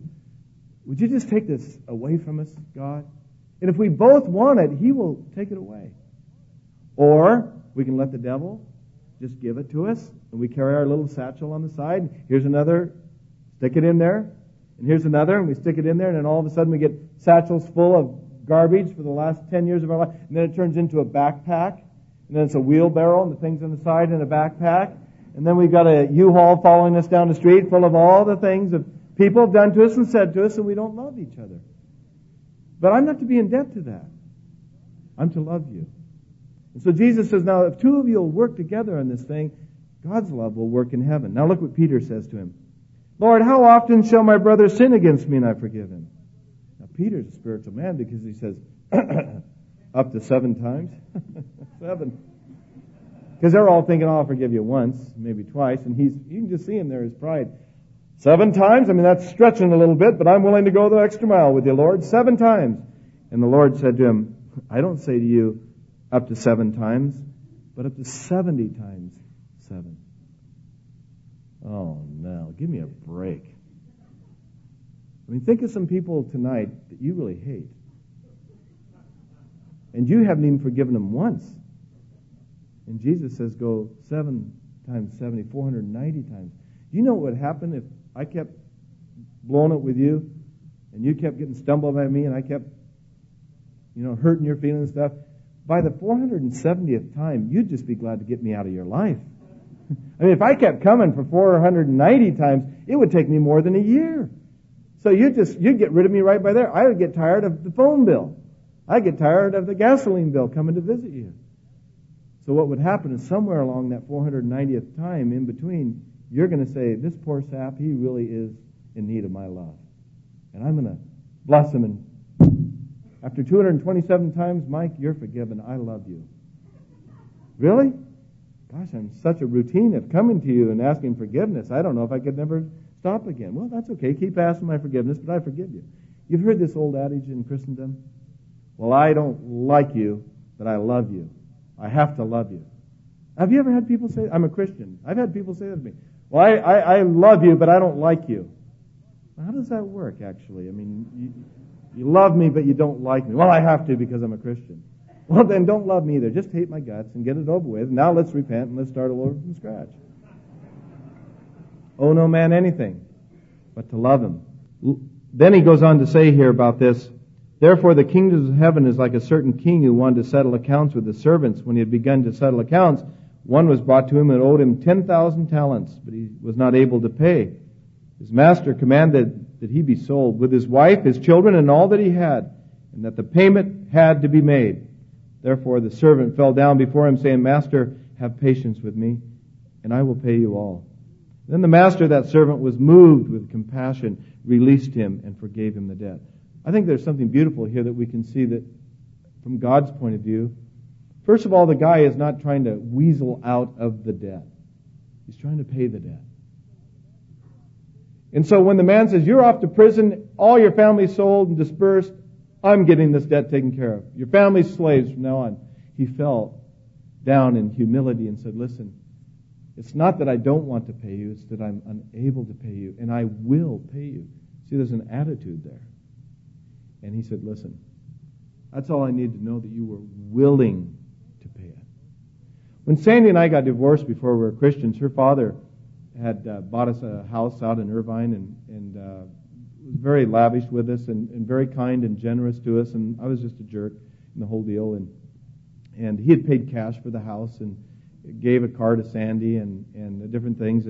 would you just take this away from us, God? And if we both want it, he will take it away. Or we can let the devil just give it to us, and we carry our little satchel on the side. Here's another, stick it in there, and here's another, and we stick it in there, and then all of a sudden we get satchels full of garbage for the last 10 years of our life, and then it turns into a backpack, and then it's a wheelbarrow, and the things on the side in a backpack, and then we've got a U-Haul following us down the street full of all the things that people have done to us and said to us, and we don't love each other. But I'm not to be in debt to that. I'm to love you. And so Jesus says, now if 2 of you will work together on this thing, God's love will work in heaven. Now look what Peter says to him. Lord, how often shall my brother sin against me and I forgive him? Now Peter's a spiritual man because he says, up to 7 times. 7. Because they're all thinking, oh, I'll forgive you once, maybe twice. And you can just see him there, his pride. 7 times? I mean, that's stretching a little bit, but I'm willing to go the extra mile with you, Lord. 7 times. And the Lord said to him, I don't say to you up to 7 times, but up to 70 times 7. Oh, no. Give me a break. I mean, think of some people tonight that you really hate. And you haven't even forgiven them once. And Jesus says go 7 times 70, 490 times. Do you know what would happen if I kept blowing it with you and you kept getting stumbled by me and I kept, hurting your feelings and stuff? By the 470th time, you'd just be glad to get me out of your life. I mean, if I kept coming for 490 times, it would take me more than a year. So you'd get rid of me right by there. I would get tired of the phone bill. I'd get tired of the gasoline bill coming to visit you. So what would happen is somewhere along that 490th time in between, you're going to say, this poor sap, he really is in need of my love. And I'm going to bless him and After 227 times, Mike, you're forgiven. I love you. Really? Gosh, I'm such a routine of coming to you and asking forgiveness. I don't know if I could never stop again. Well, that's okay. Keep asking my forgiveness, but I forgive you. You've heard this old adage in Christendom? Well, I don't like you, but I love you. I have to love you. Have you ever had people say, I'm a Christian? I've had people say that to me. Well, I love you, but I don't like you. Well, how does that work, actually? I mean, you love me, but you don't like me. Well, I have to because I'm a Christian. Well, then don't love me either. Just hate my guts and get it over with. Now let's repent and let's start all over from scratch. Owe no man anything but to love him. Then he goes on to say here about this, therefore the kingdom of heaven is like a certain king who wanted to settle accounts with his servants. When he had begun to settle accounts, one was brought to him and owed him 10,000 talents, but he was not able to pay. His master commanded that he be sold with his wife, his children, and all that he had, and that the payment had to be made. Therefore the servant fell down before him, saying, Master, have patience with me, and I will pay you all. Then the master of that servant was moved with compassion, released him, and forgave him the debt. I think there's something beautiful here that we can see that from God's point of view. First of all, the guy is not trying to weasel out of the debt. He's trying to pay the debt. And so when the man says, you're off to prison, all your family's sold and dispersed, I'm getting this debt taken care of. Your family's slaves from now on. He fell down in humility and said, listen, it's not that I don't want to pay you, it's that I'm unable to pay you, and I will pay you. See, there's an attitude there. And he said, listen, that's all I need to know, that you were willing to pay it. When Sandy and I got divorced before we were Christians, her father had bought us a house out in Irvine and was very lavish with us and very kind and generous to us, and I was just a jerk in the whole deal. And he had paid cash for the house and gave a car to Sandy and different things.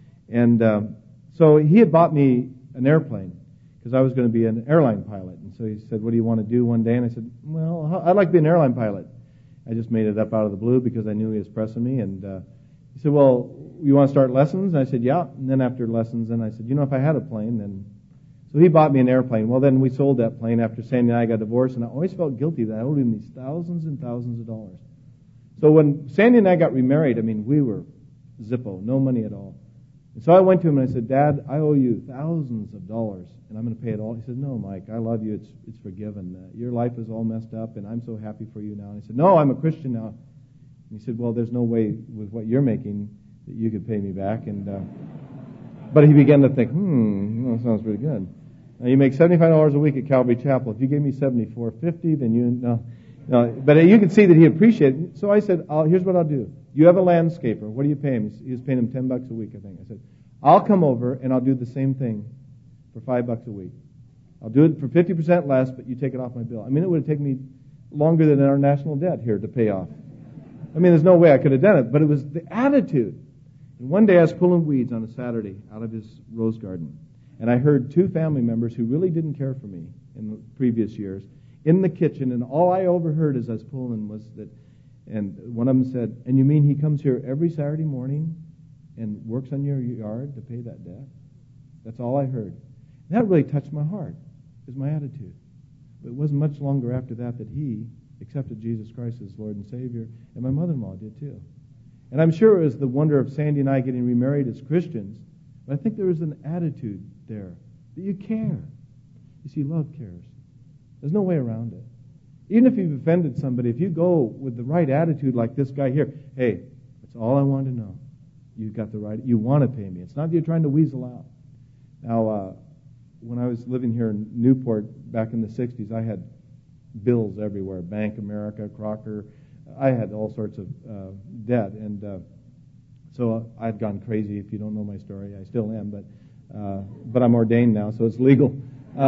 And so he had bought me an airplane because I was going to be an airline pilot. And so he said, what do you want to do one day? And I said, well, I'd like to be an airline pilot. I just made it up out of the blue because I knew he was pressing me. And he said, well, you want to start lessons? And I said, yeah. And then after lessons, then I said, if I had a plane, then... So he bought me an airplane. Well, then we sold that plane after Sandy and I got divorced, and I always felt guilty that I owed him these thousands and thousands of dollars. So when Sandy and I got remarried, we were Zippo, no money at all. And so I went to him and I said, Dad, I owe you thousands of dollars, and I'm going to pay it all. He said, no, Mike, I love you. It's forgiven. Your life is all messed up, and I'm so happy for you now. And I said, no, I'm a Christian now. And he said, well, there's no way with what you're making that you could pay me back. And but he began to think, that sounds pretty good. Now, you make $75 a week at Calvary Chapel. If you gave me $74.50, then no. But you can see that he appreciated it. So I said, here's what I'll do. You have a landscaper. What do you pay him? He was paying him $10 a week, I think. I said, I'll come over and I'll do the same thing for $5 a week. I'll do it for 50% less, but you take it off my bill. It would have taken me longer than our national debt here to pay off. There's no way I could have done it, but it was the attitude. And one day I was pulling weeds on a Saturday out of his rose garden. And I heard two family members who really didn't care for me in the previous years in the kitchen, and all I overheard as I was pulling was that, and one of them said, and you mean he comes here every Saturday morning and works on your yard to pay that debt? That's all I heard. And that really touched my heart, is my attitude. But it wasn't much longer after that he accepted Jesus Christ as Lord and Savior, and my mother-in-law did too. And I'm sure it was the wonder of Sandy and I getting remarried as Christians, but I think there was an attitude there that you care. You see, love cares. There's no way around it. Even if you've offended somebody, if you go with the right attitude like this guy here, hey, that's all I want to know. You've got the right, you want to pay me. It's not that you're trying to weasel out. Now, when I was living here in Newport back in the 60s, I had bills everywhere, Bank America, Crocker. I had all sorts of debt, and so I'd gone crazy. If you don't know my story, I still am, but I'm ordained now, so it's legal.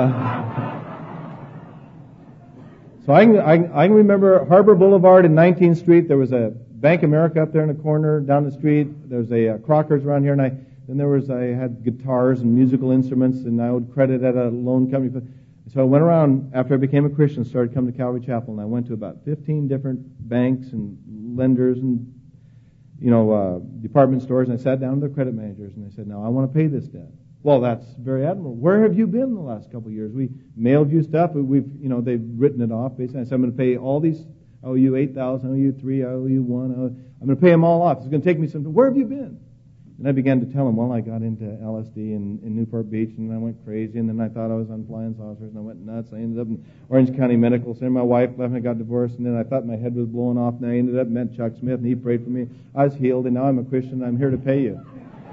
So I can remember Harbor Boulevard and 19th Street. There was a Bank America up there in the corner down the street. There's a Crocker's around here, and I had guitars and musical instruments, and I owed credit at a loan company. So I went around after I became a Christian, started coming to Calvary Chapel, and I went to about 15 different banks and lenders and department stores, and I sat down with the credit managers, and I said, now I want to pay this debt. Well, that's very admirable. Where have you been the last couple of years? We mailed you stuff. They've written it off. Basically, I said, I'm going to pay all these. I owe you $8,000. I owe you $3,000. I owe you $1,000. I'm going to pay them all off. It's going to take me some time. Where have you been? And I began to tell him, well, I got into LSD in Newport Beach, and I went crazy, and then I thought I was on flying saucers, and I went nuts. I ended up in Orange County Medical Center. My wife left, and I got divorced, and then I thought my head was blowing off, and I ended up met Chuck Smith, and he prayed for me. I was healed, and now I'm a Christian, and I'm here to pay you.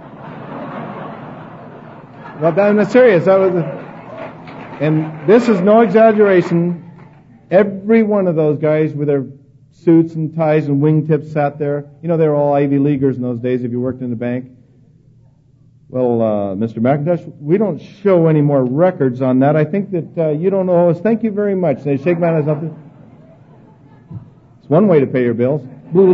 Well, I'm serious. And this is no exaggeration. Every one of those guys with their suits and ties and wingtips sat there. They were all Ivy Leaguers in those days if you worked in the bank. Well, Mr. McIntosh, we don't show any more records on that. I think that you don't owe us. Thank you very much. They shake my hand or something. It's one way to pay your bills.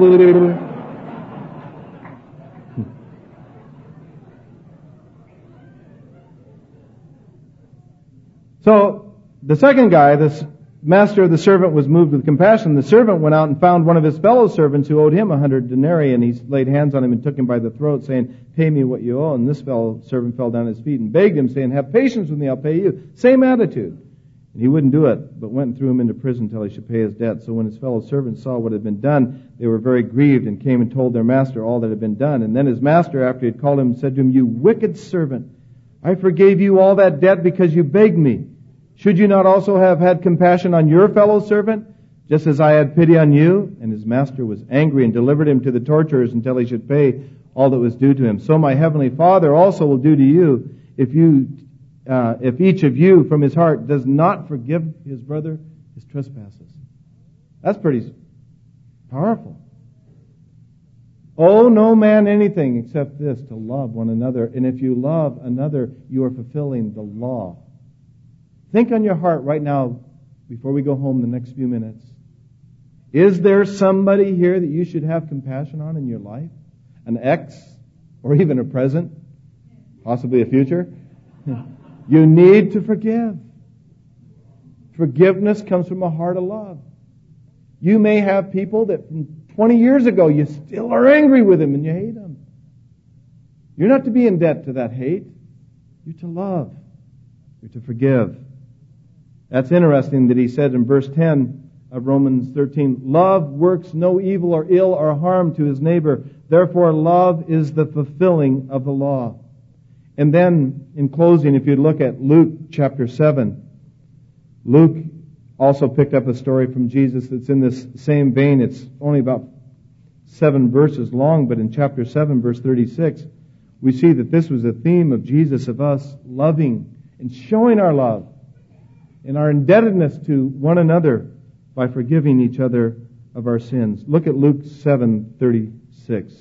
So, the second guy, this master of the servant, was moved with compassion. The servant went out and found one of his fellow servants who owed him 100 denarii, and he laid hands on him and took him by the throat, saying, pay me what you owe. And this fellow servant fell down at his feet and begged him, saying, have patience with me, I'll pay you. Same attitude. And he wouldn't do it, but went and threw him into prison until he should pay his debt. So when his fellow servants saw what had been done, they were very grieved and came and told their master all that had been done. And then his master, after he had called him, said to him, you wicked servant, I forgave you all that debt because you begged me. Should you not also have had compassion on your fellow servant, just as I had pity on you? And his master was angry and delivered him to the torturers until he should pay all that was due to him. So my heavenly Father also will do to you if each of you from his heart does not forgive his brother his trespasses. That's pretty powerful. Owe no man anything except this, to love one another. And if you love another, you are fulfilling the law. Think on your heart right now, before we go home the next few minutes. Is there somebody here that you should have compassion on in your life? An ex, or even a present, possibly a future? You need to forgive. Forgiveness comes from a heart of love. You may have people that from 20 years ago you still are angry with them and you hate them. You're not to be in debt to that hate. You're to love. You're to forgive. That's interesting that he said in verse 10 of Romans 13, love works no evil or ill or harm to his neighbor. Therefore, love is the fulfilling of the law. And then, in closing, if you look at Luke chapter 7, Luke also picked up a story from Jesus that's in this same vein. It's only about 7 verses long, but in chapter 7, verse 36, we see that this was a theme of Jesus, of us loving and showing our love and our indebtedness to one another by forgiving each other of our sins. Look at Luke 7:36.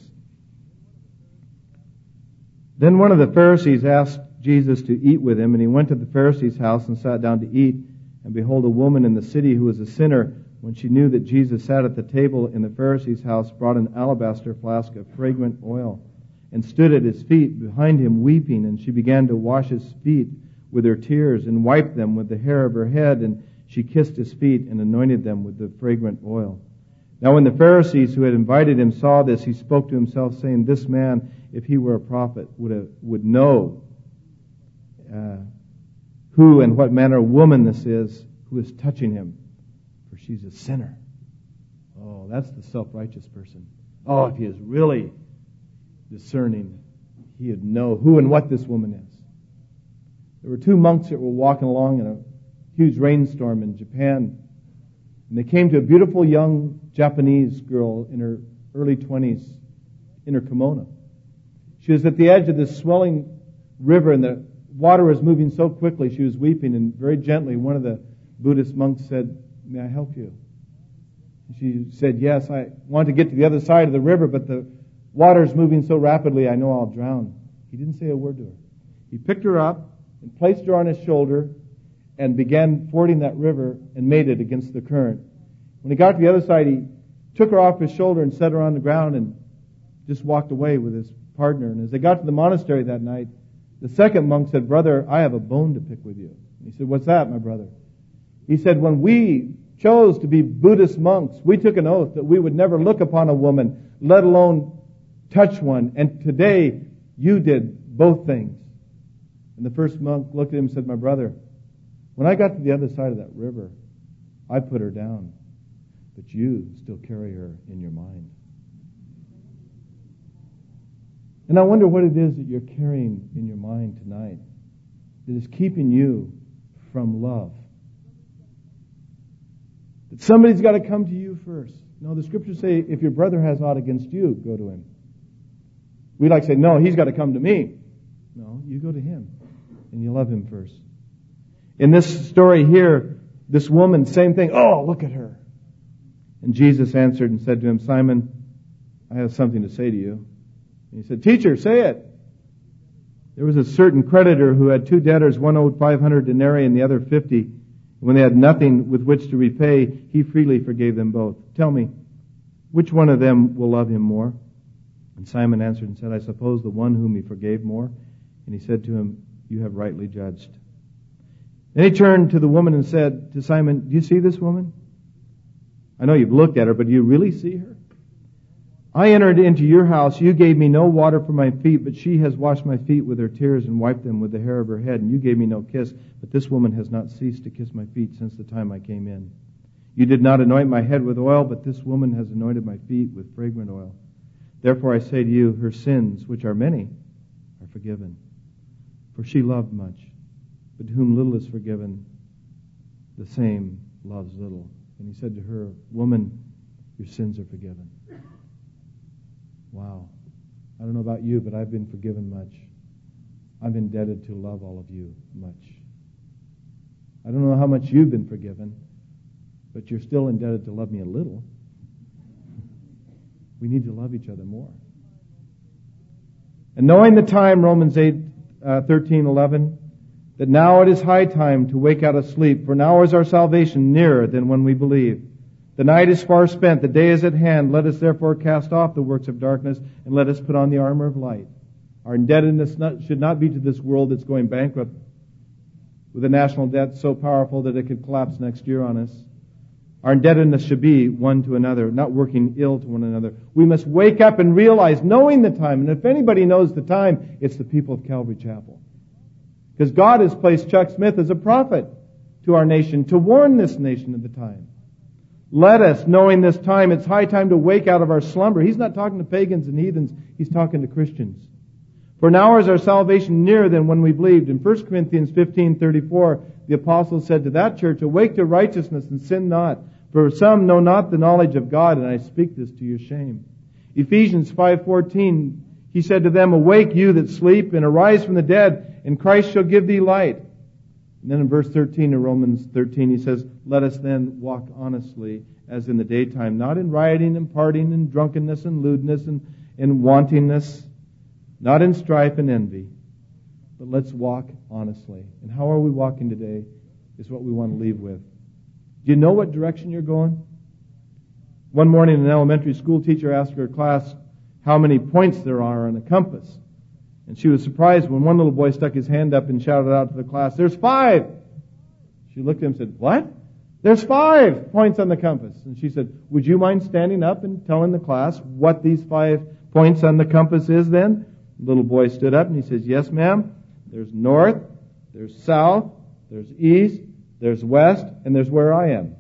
Then one of the Pharisees asked Jesus to eat with him, and he went to the Pharisee's house and sat down to eat. And behold, a woman in the city who was a sinner, when she knew that Jesus sat at the table in the Pharisee's house, brought an alabaster flask of fragrant oil and stood at his feet behind him weeping. And she began to wash his feet with her tears and wiped them with the hair of her head. And she kissed his feet and anointed them with the fragrant oil. Now when the Pharisees who had invited him saw this, he spoke to himself, saying, this man, if he were a prophet, would know who and what manner of woman this is who is touching him, for she's a sinner. Oh, that's the self-righteous person. Oh, if he is really discerning, he would know who and what this woman is. There were 2 monks that were walking along in a huge rainstorm in Japan, and they came to a beautiful young Japanese girl in her early 20s in her kimono. She was at the edge of this swelling river, and the water was moving so quickly she was weeping, and very gently one of the Buddhist monks said, may I help you? And she said, yes, I want to get to the other side of the river, but the water is moving so rapidly I know I'll drown. He didn't say a word to her. He picked her up and placed her on his shoulder and began fording that river and made it against the current. When he got to the other side, he took her off his shoulder and set her on the ground and just walked away with his partner. And as they got to the monastery that night, the second monk said, brother, I have a bone to pick with you. He said, what's that, my brother? He said, when we chose to be Buddhist monks, we took an oath that we would never look upon a woman, let alone touch one. And today, you did both things. And the first monk looked at him and said, my brother, when I got to the other side of that river, I put her down, but you still carry her in your mind. And I wonder what it is that you're carrying in your mind tonight that is keeping you from love. That somebody's got to come to you first. No, the scriptures say if your brother has aught against you, go to him. We like to say, no, he's got to come to me. No, you go to him and you love him first. In this story here, this woman, same thing. Oh, look at her. And Jesus answered and said to him, Simon, I have something to say to you. And he said, Teacher, say it. There was a certain creditor who had two debtors. One owed 500 denarii and the other 50. When they had nothing with which to repay, he freely forgave them both. Tell me, which one of them will love him more? And Simon answered and said, I suppose the one whom he forgave more. And he said to him, you have rightly judged. Then he turned to the woman and said to Simon, do you see this woman? I know you've looked at her, but do you really see her? I entered into your house. You gave me no water for my feet, but she has washed my feet with her tears and wiped them with the hair of her head. And you gave me no kiss, but this woman has not ceased to kiss my feet since the time I came in. You did not anoint my head with oil, but this woman has anointed my feet with fragrant oil. Therefore I say to you, her sins, which are many, are forgiven. For she loved much, but to whom little is forgiven, the same loves little. And he said to her, Woman, your sins are forgiven. Wow. I don't know about you, but I've been forgiven much. I'm indebted to love all of you much. I don't know how much you've been forgiven, but you're still indebted to love me a little. We need to love each other more. And knowing the time, Romans 8:13-11, that now it is high time to wake out of sleep, for now is our salvation nearer than when we believed. The night is far spent, the day is at hand. Let us therefore cast off the works of darkness and let us put on the armor of light. Our indebtedness should not be to this world that's going bankrupt with a national debt so powerful that it could collapse next year on us. Our indebtedness should be one to another, not working ill to one another. We must wake up and realize, knowing the time, and if anybody knows the time, it's the people of Calvary Chapel. Because God has placed Chuck Smith as a prophet to our nation to warn this nation of the time. Let us, knowing this time, it's high time to wake out of our slumber. He's not talking to pagans and heathens. He's talking to Christians. For now is our salvation nearer than when we believed. In 1 Corinthians 15:34, the apostle said to that church, awake to righteousness and sin not. For some know not the knowledge of God, and I speak this to your shame. Ephesians 5:14, he said to them, awake you that sleep, and arise from the dead, and Christ shall give thee light. And then in verse 13 of Romans 13, he says, let us then walk honestly as in the daytime, not in rioting and partying and drunkenness and lewdness and wantingness, not in strife and envy, but let's walk honestly. And how are we walking today is what we want to leave with. Do you know what direction you're going? One morning an elementary school teacher asked her class how many points there are on a compass. And she was surprised when one little boy stuck his hand up and shouted out to the class, there's 5. She looked at him and said, what? There's 5 points on the compass. And she said, would you mind standing up and telling the class what these 5 points on the compass is then? The little boy stood up and he says, yes, ma'am. There's north, there's south, there's east, there's west, and there's where I am.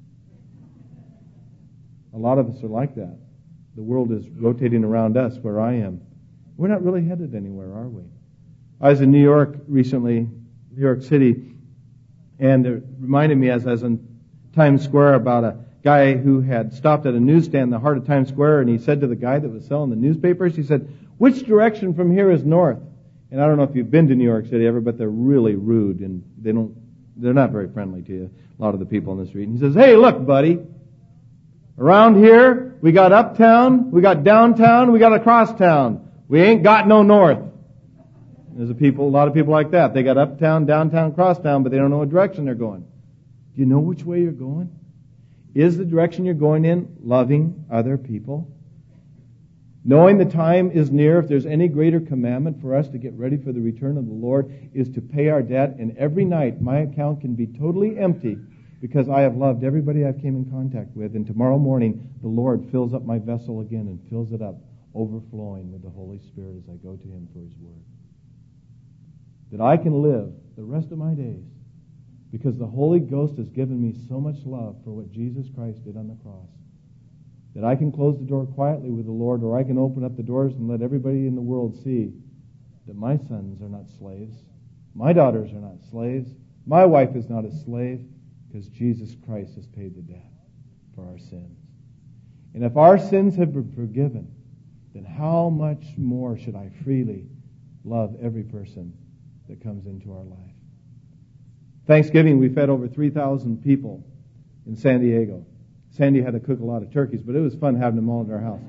A lot of us are like that. The world is rotating around us where I am. We're not really headed anywhere, are we? I was in New York recently, New York City, and it reminded me as I was in Times Square about a guy who had stopped at a newsstand in the heart of Times Square, and he said to the guy that was selling the newspapers, he said, which direction from here is north? And I don't know if you've been to New York City ever, but they're really rude, and they're not very friendly to you, a lot of the people on the street. And he says, hey, look, buddy, around here, we got uptown, we got downtown, we got across town. We ain't got no north. There's a lot of people like that. They got uptown, downtown, crosstown, but they don't know what direction they're going. Do you know which way you're going? Is the direction you're going in loving other people? Knowing the time is near, if there's any greater commandment for us to get ready for the return of the Lord, is to pay our debt. And every night, my account can be totally empty because I have loved everybody I've came in contact with. And tomorrow morning, the Lord fills up my vessel again and fills it up, overflowing with the Holy Spirit as I go to Him for His Word. that I can live the rest of my days because the Holy Ghost has given me so much love for what Jesus Christ did on the cross, that I can close the door quietly with the Lord, or I can open up the doors and let everybody in the world see that my sons are not slaves, my daughters are not slaves, my wife is not a slave, because Jesus Christ has paid the debt for our sins. And if our sins have been forgiven, then how much more should I freely love every person that comes into our life? Thanksgiving, we fed over 3,000 people in San Diego. Sandy had to cook a lot of turkeys, but it was fun having them all at our house.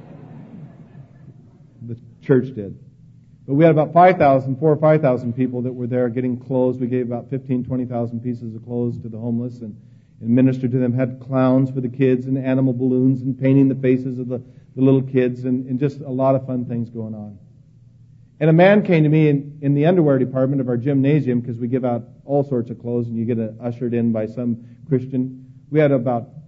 The church did. But we had about 4,000 or 5,000 people that were there getting clothes. We gave about 15,000, 20,000 pieces of clothes to the homeless and ministered to them. Had clowns for the kids and animal balloons and painting the faces of the little kids and just a lot of fun things going on. And a man came to me in the underwear department of our gymnasium, because we give out all sorts of clothes and you get ushered in by some Christian. We had a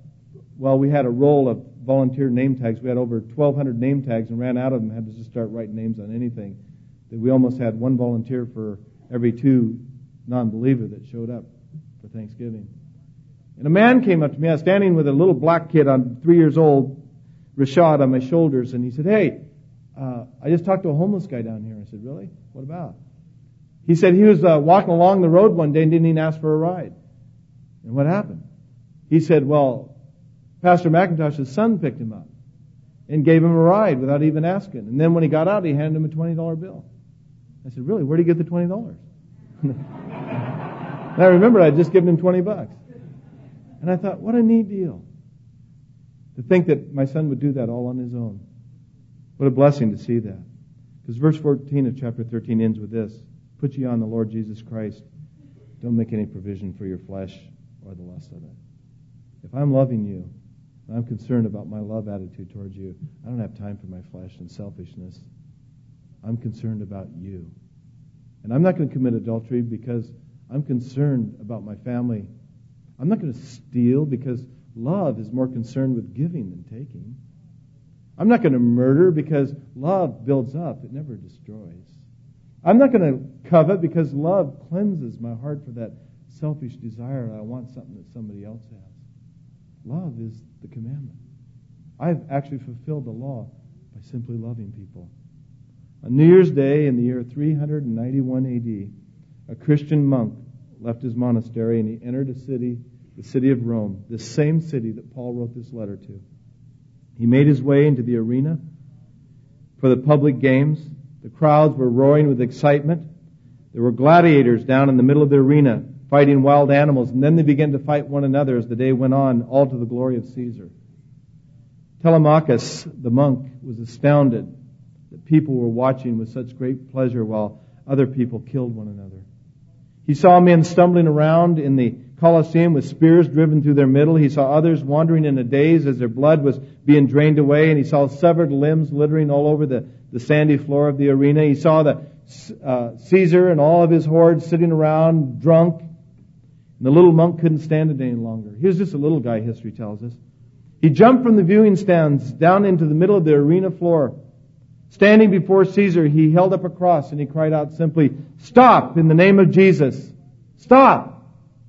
roll of volunteer name tags. We had over 1,200 name tags and ran out of them, had to just start writing names on anything. That we almost had one volunteer for every 2 non-believer that showed up for Thanksgiving. And a man came up to me. I was standing with a little black kid 3 years old, Rashad, on my shoulders, and he said, "Hey, I just talked to a homeless guy down here." I said, "Really? What about?" He said he was walking along the road one day and didn't even ask for a ride. And what happened? He said, "Well, Pastor McIntosh's son picked him up and gave him a ride without even asking. And then when he got out, he handed him a $20 bill." I said, "Really? Where'd he get the $20? And I remember I'd just given him $20. And I thought, what a neat deal. To think that my son would do that all on his own. What a blessing to see that. Because verse 14 of chapter 13 ends with this: "Put ye on the Lord Jesus Christ. Don't make any provision for your flesh or the lust of it." If I'm loving you, and I'm concerned about my love attitude towards you, I don't have time for my flesh and selfishness. I'm concerned about you. And I'm not going to commit adultery because I'm concerned about my family. I'm not going to steal because love is more concerned with giving than taking. I'm not going to murder because love builds up. It never destroys. I'm not going to covet because love cleanses my heart for that selfish desire. I want something that somebody else has. Love is the commandment. I've actually fulfilled the law by simply loving people. On New Year's Day in the year 391 A.D., a Christian monk left his monastery and he entered the city of Rome, the same city that Paul wrote this letter to. He made his way into the arena for the public games. The crowds were roaring with excitement. There were gladiators down in the middle of the arena fighting wild animals, and then they began to fight one another as the day went on, all to the glory of Caesar. Telemachus, the monk, was astounded that people were watching with such great pleasure while other people killed one another. He saw men stumbling around in the Colosseum with spears driven through their middle. He saw others wandering in a daze as their blood was being drained away, and he saw severed limbs littering all over the sandy floor of the arena. He saw Caesar and all of his hordes sitting around drunk, and the little monk couldn't stand it any longer. He was just a little guy, history tells us. He jumped from the viewing stands down into the middle of the arena floor. Standing before Caesar, he held up a cross and he cried out simply, "Stop in the name of Jesus! Stop!"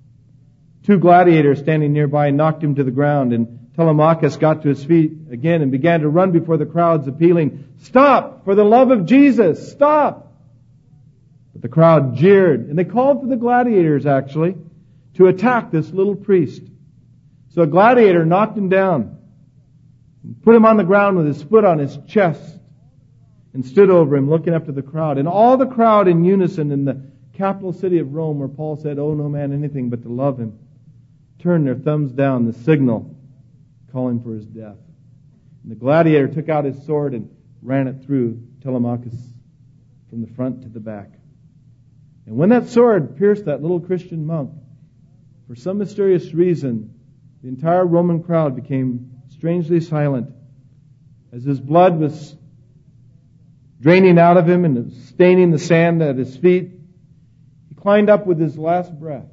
2 gladiators standing nearby knocked him to the ground, and Telemachus got to his feet again and began to run before the crowds, appealing, "Stop! For the love of Jesus! Stop!" But the crowd jeered, and they called for the gladiators, actually, to attack this little priest. So a gladiator knocked him down, and put him on the ground with his foot on his chest, and stood over him looking up to the crowd. And all the crowd in unison in the capital city of Rome, where Paul said, "Owe no man anything but to love him," turned their thumbs down, the signal calling for his death. And the gladiator took out his sword and ran it through Telemachus from the front to the back. And when that sword pierced that little Christian monk, for some mysterious reason, the entire Roman crowd became strangely silent as his blood was draining out of him and staining the sand at his feet. He climbed up with his last breath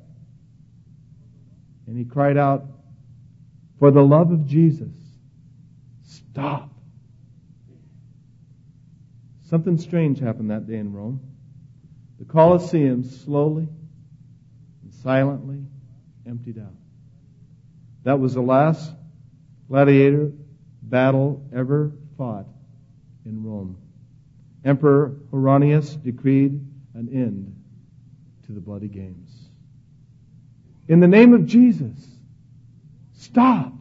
and he cried out, "For the love of Jesus, stop." Something strange happened that day in Rome. the Colosseum slowly and silently emptied out. That was the last gladiator battle ever fought in Rome. Emperor Honorius decreed an end to the bloody games. In the name of Jesus, stop.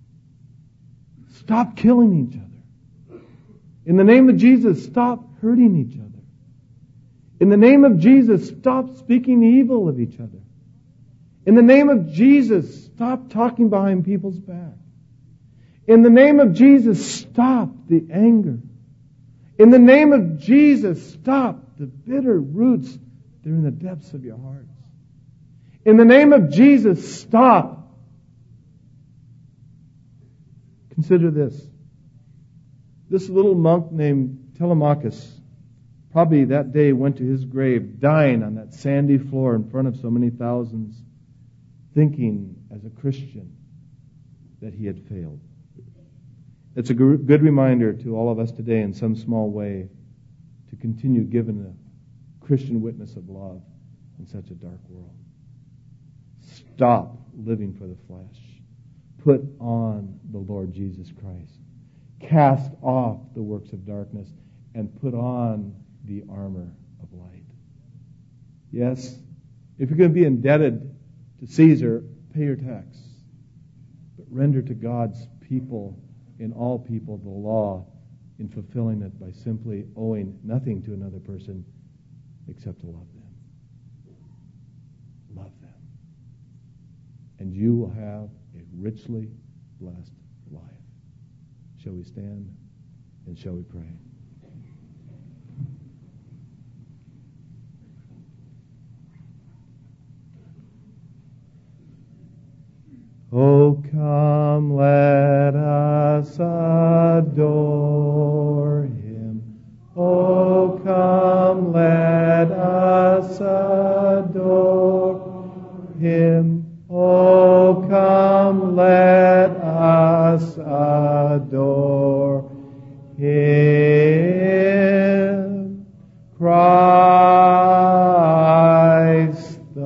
Stop killing each other. In the name of Jesus, stop hurting each other. In the name of Jesus, stop speaking evil of each other. In the name of Jesus, stop talking behind people's back. In the name of Jesus, stop the anger. In the name of Jesus, stop the bitter roots that are in the depths of your hearts. In the name of Jesus, stop. Consider this. This little monk named Telemachus probably that day went to his grave dying on that sandy floor in front of so many thousands, thinking as a Christian that he had failed. It's a good reminder to all of us today in some small way to continue giving a Christian witness of love in such a dark world. Stop living for the flesh. Put on the Lord Jesus Christ. Cast off the works of darkness and put on the armor of light. Yes, if you're going to be indebted to Caesar, pay your tax. But render to God's people, in all people, the law in fulfilling it by simply owing nothing to another person except to love them. Love them. And you will have a richly blessed life. Shall we stand and shall we pray? Oh, come, let us adore Him. Oh, come, let us adore Him. Oh, come, let us adore Him. Christ the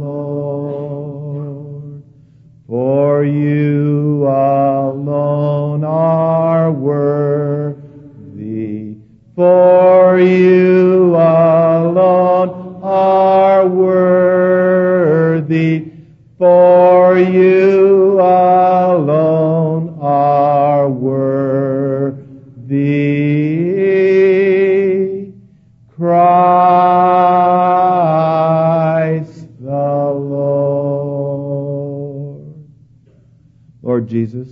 Lord. For you alone are worthy. For you alone are worthy. For you alone are worthy. Christ the Lord. Lord Jesus,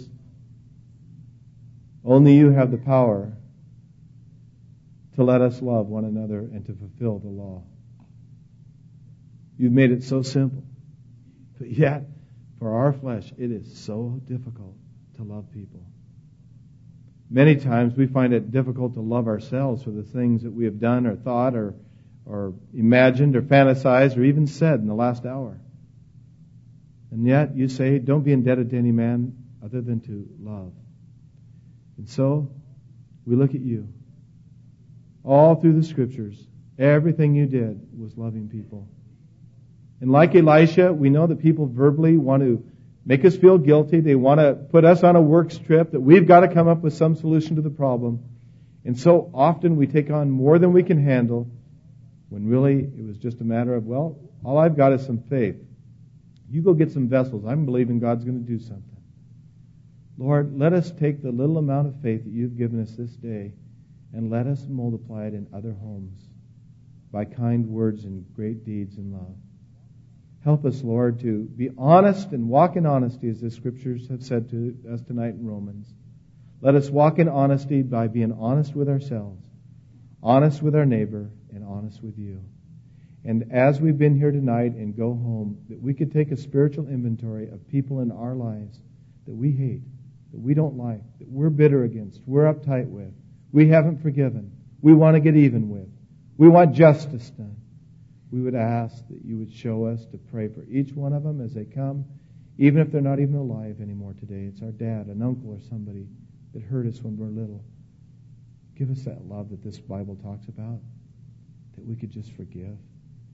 only you have the power to let us love one another and to fulfill the law. You've made it so simple. But yet, for our flesh, it is so difficult to love people. Many times we find it difficult to love ourselves for the things that we have done or thought or imagined or fantasized or even said in the last hour. And yet you say, don't be indebted to any man other than to love. And so, we look at you. All through the Scriptures, everything you did was loving people. And like Elisha, we know that people verbally want to make us feel guilty. They want to put us on a works trip, that we've got to come up with some solution to the problem. And so often we take on more than we can handle, when really it was just a matter of, well, all I've got is some faith. You go get some vessels. I'm believing God's going to do something. Lord, let us take the little amount of faith that you've given us this day and let us multiply it in other homes by kind words and great deeds in love. Help us, Lord, to be honest and walk in honesty, as the Scriptures have said to us tonight in Romans. Let us walk in honesty by being honest with ourselves, honest with our neighbor, and honest with you. And as we've been here tonight and go home, that we could take a spiritual inventory of people in our lives that we hate, that we don't like, that we're bitter against, we're uptight with, we haven't forgiven, we want to get even with, we want justice done. We would ask that you would show us to pray for each one of them as they come, even if they're not even alive anymore today. It's our dad, an uncle, or somebody that hurt us when we were little. Give us that love that this Bible talks about, that we could just forgive.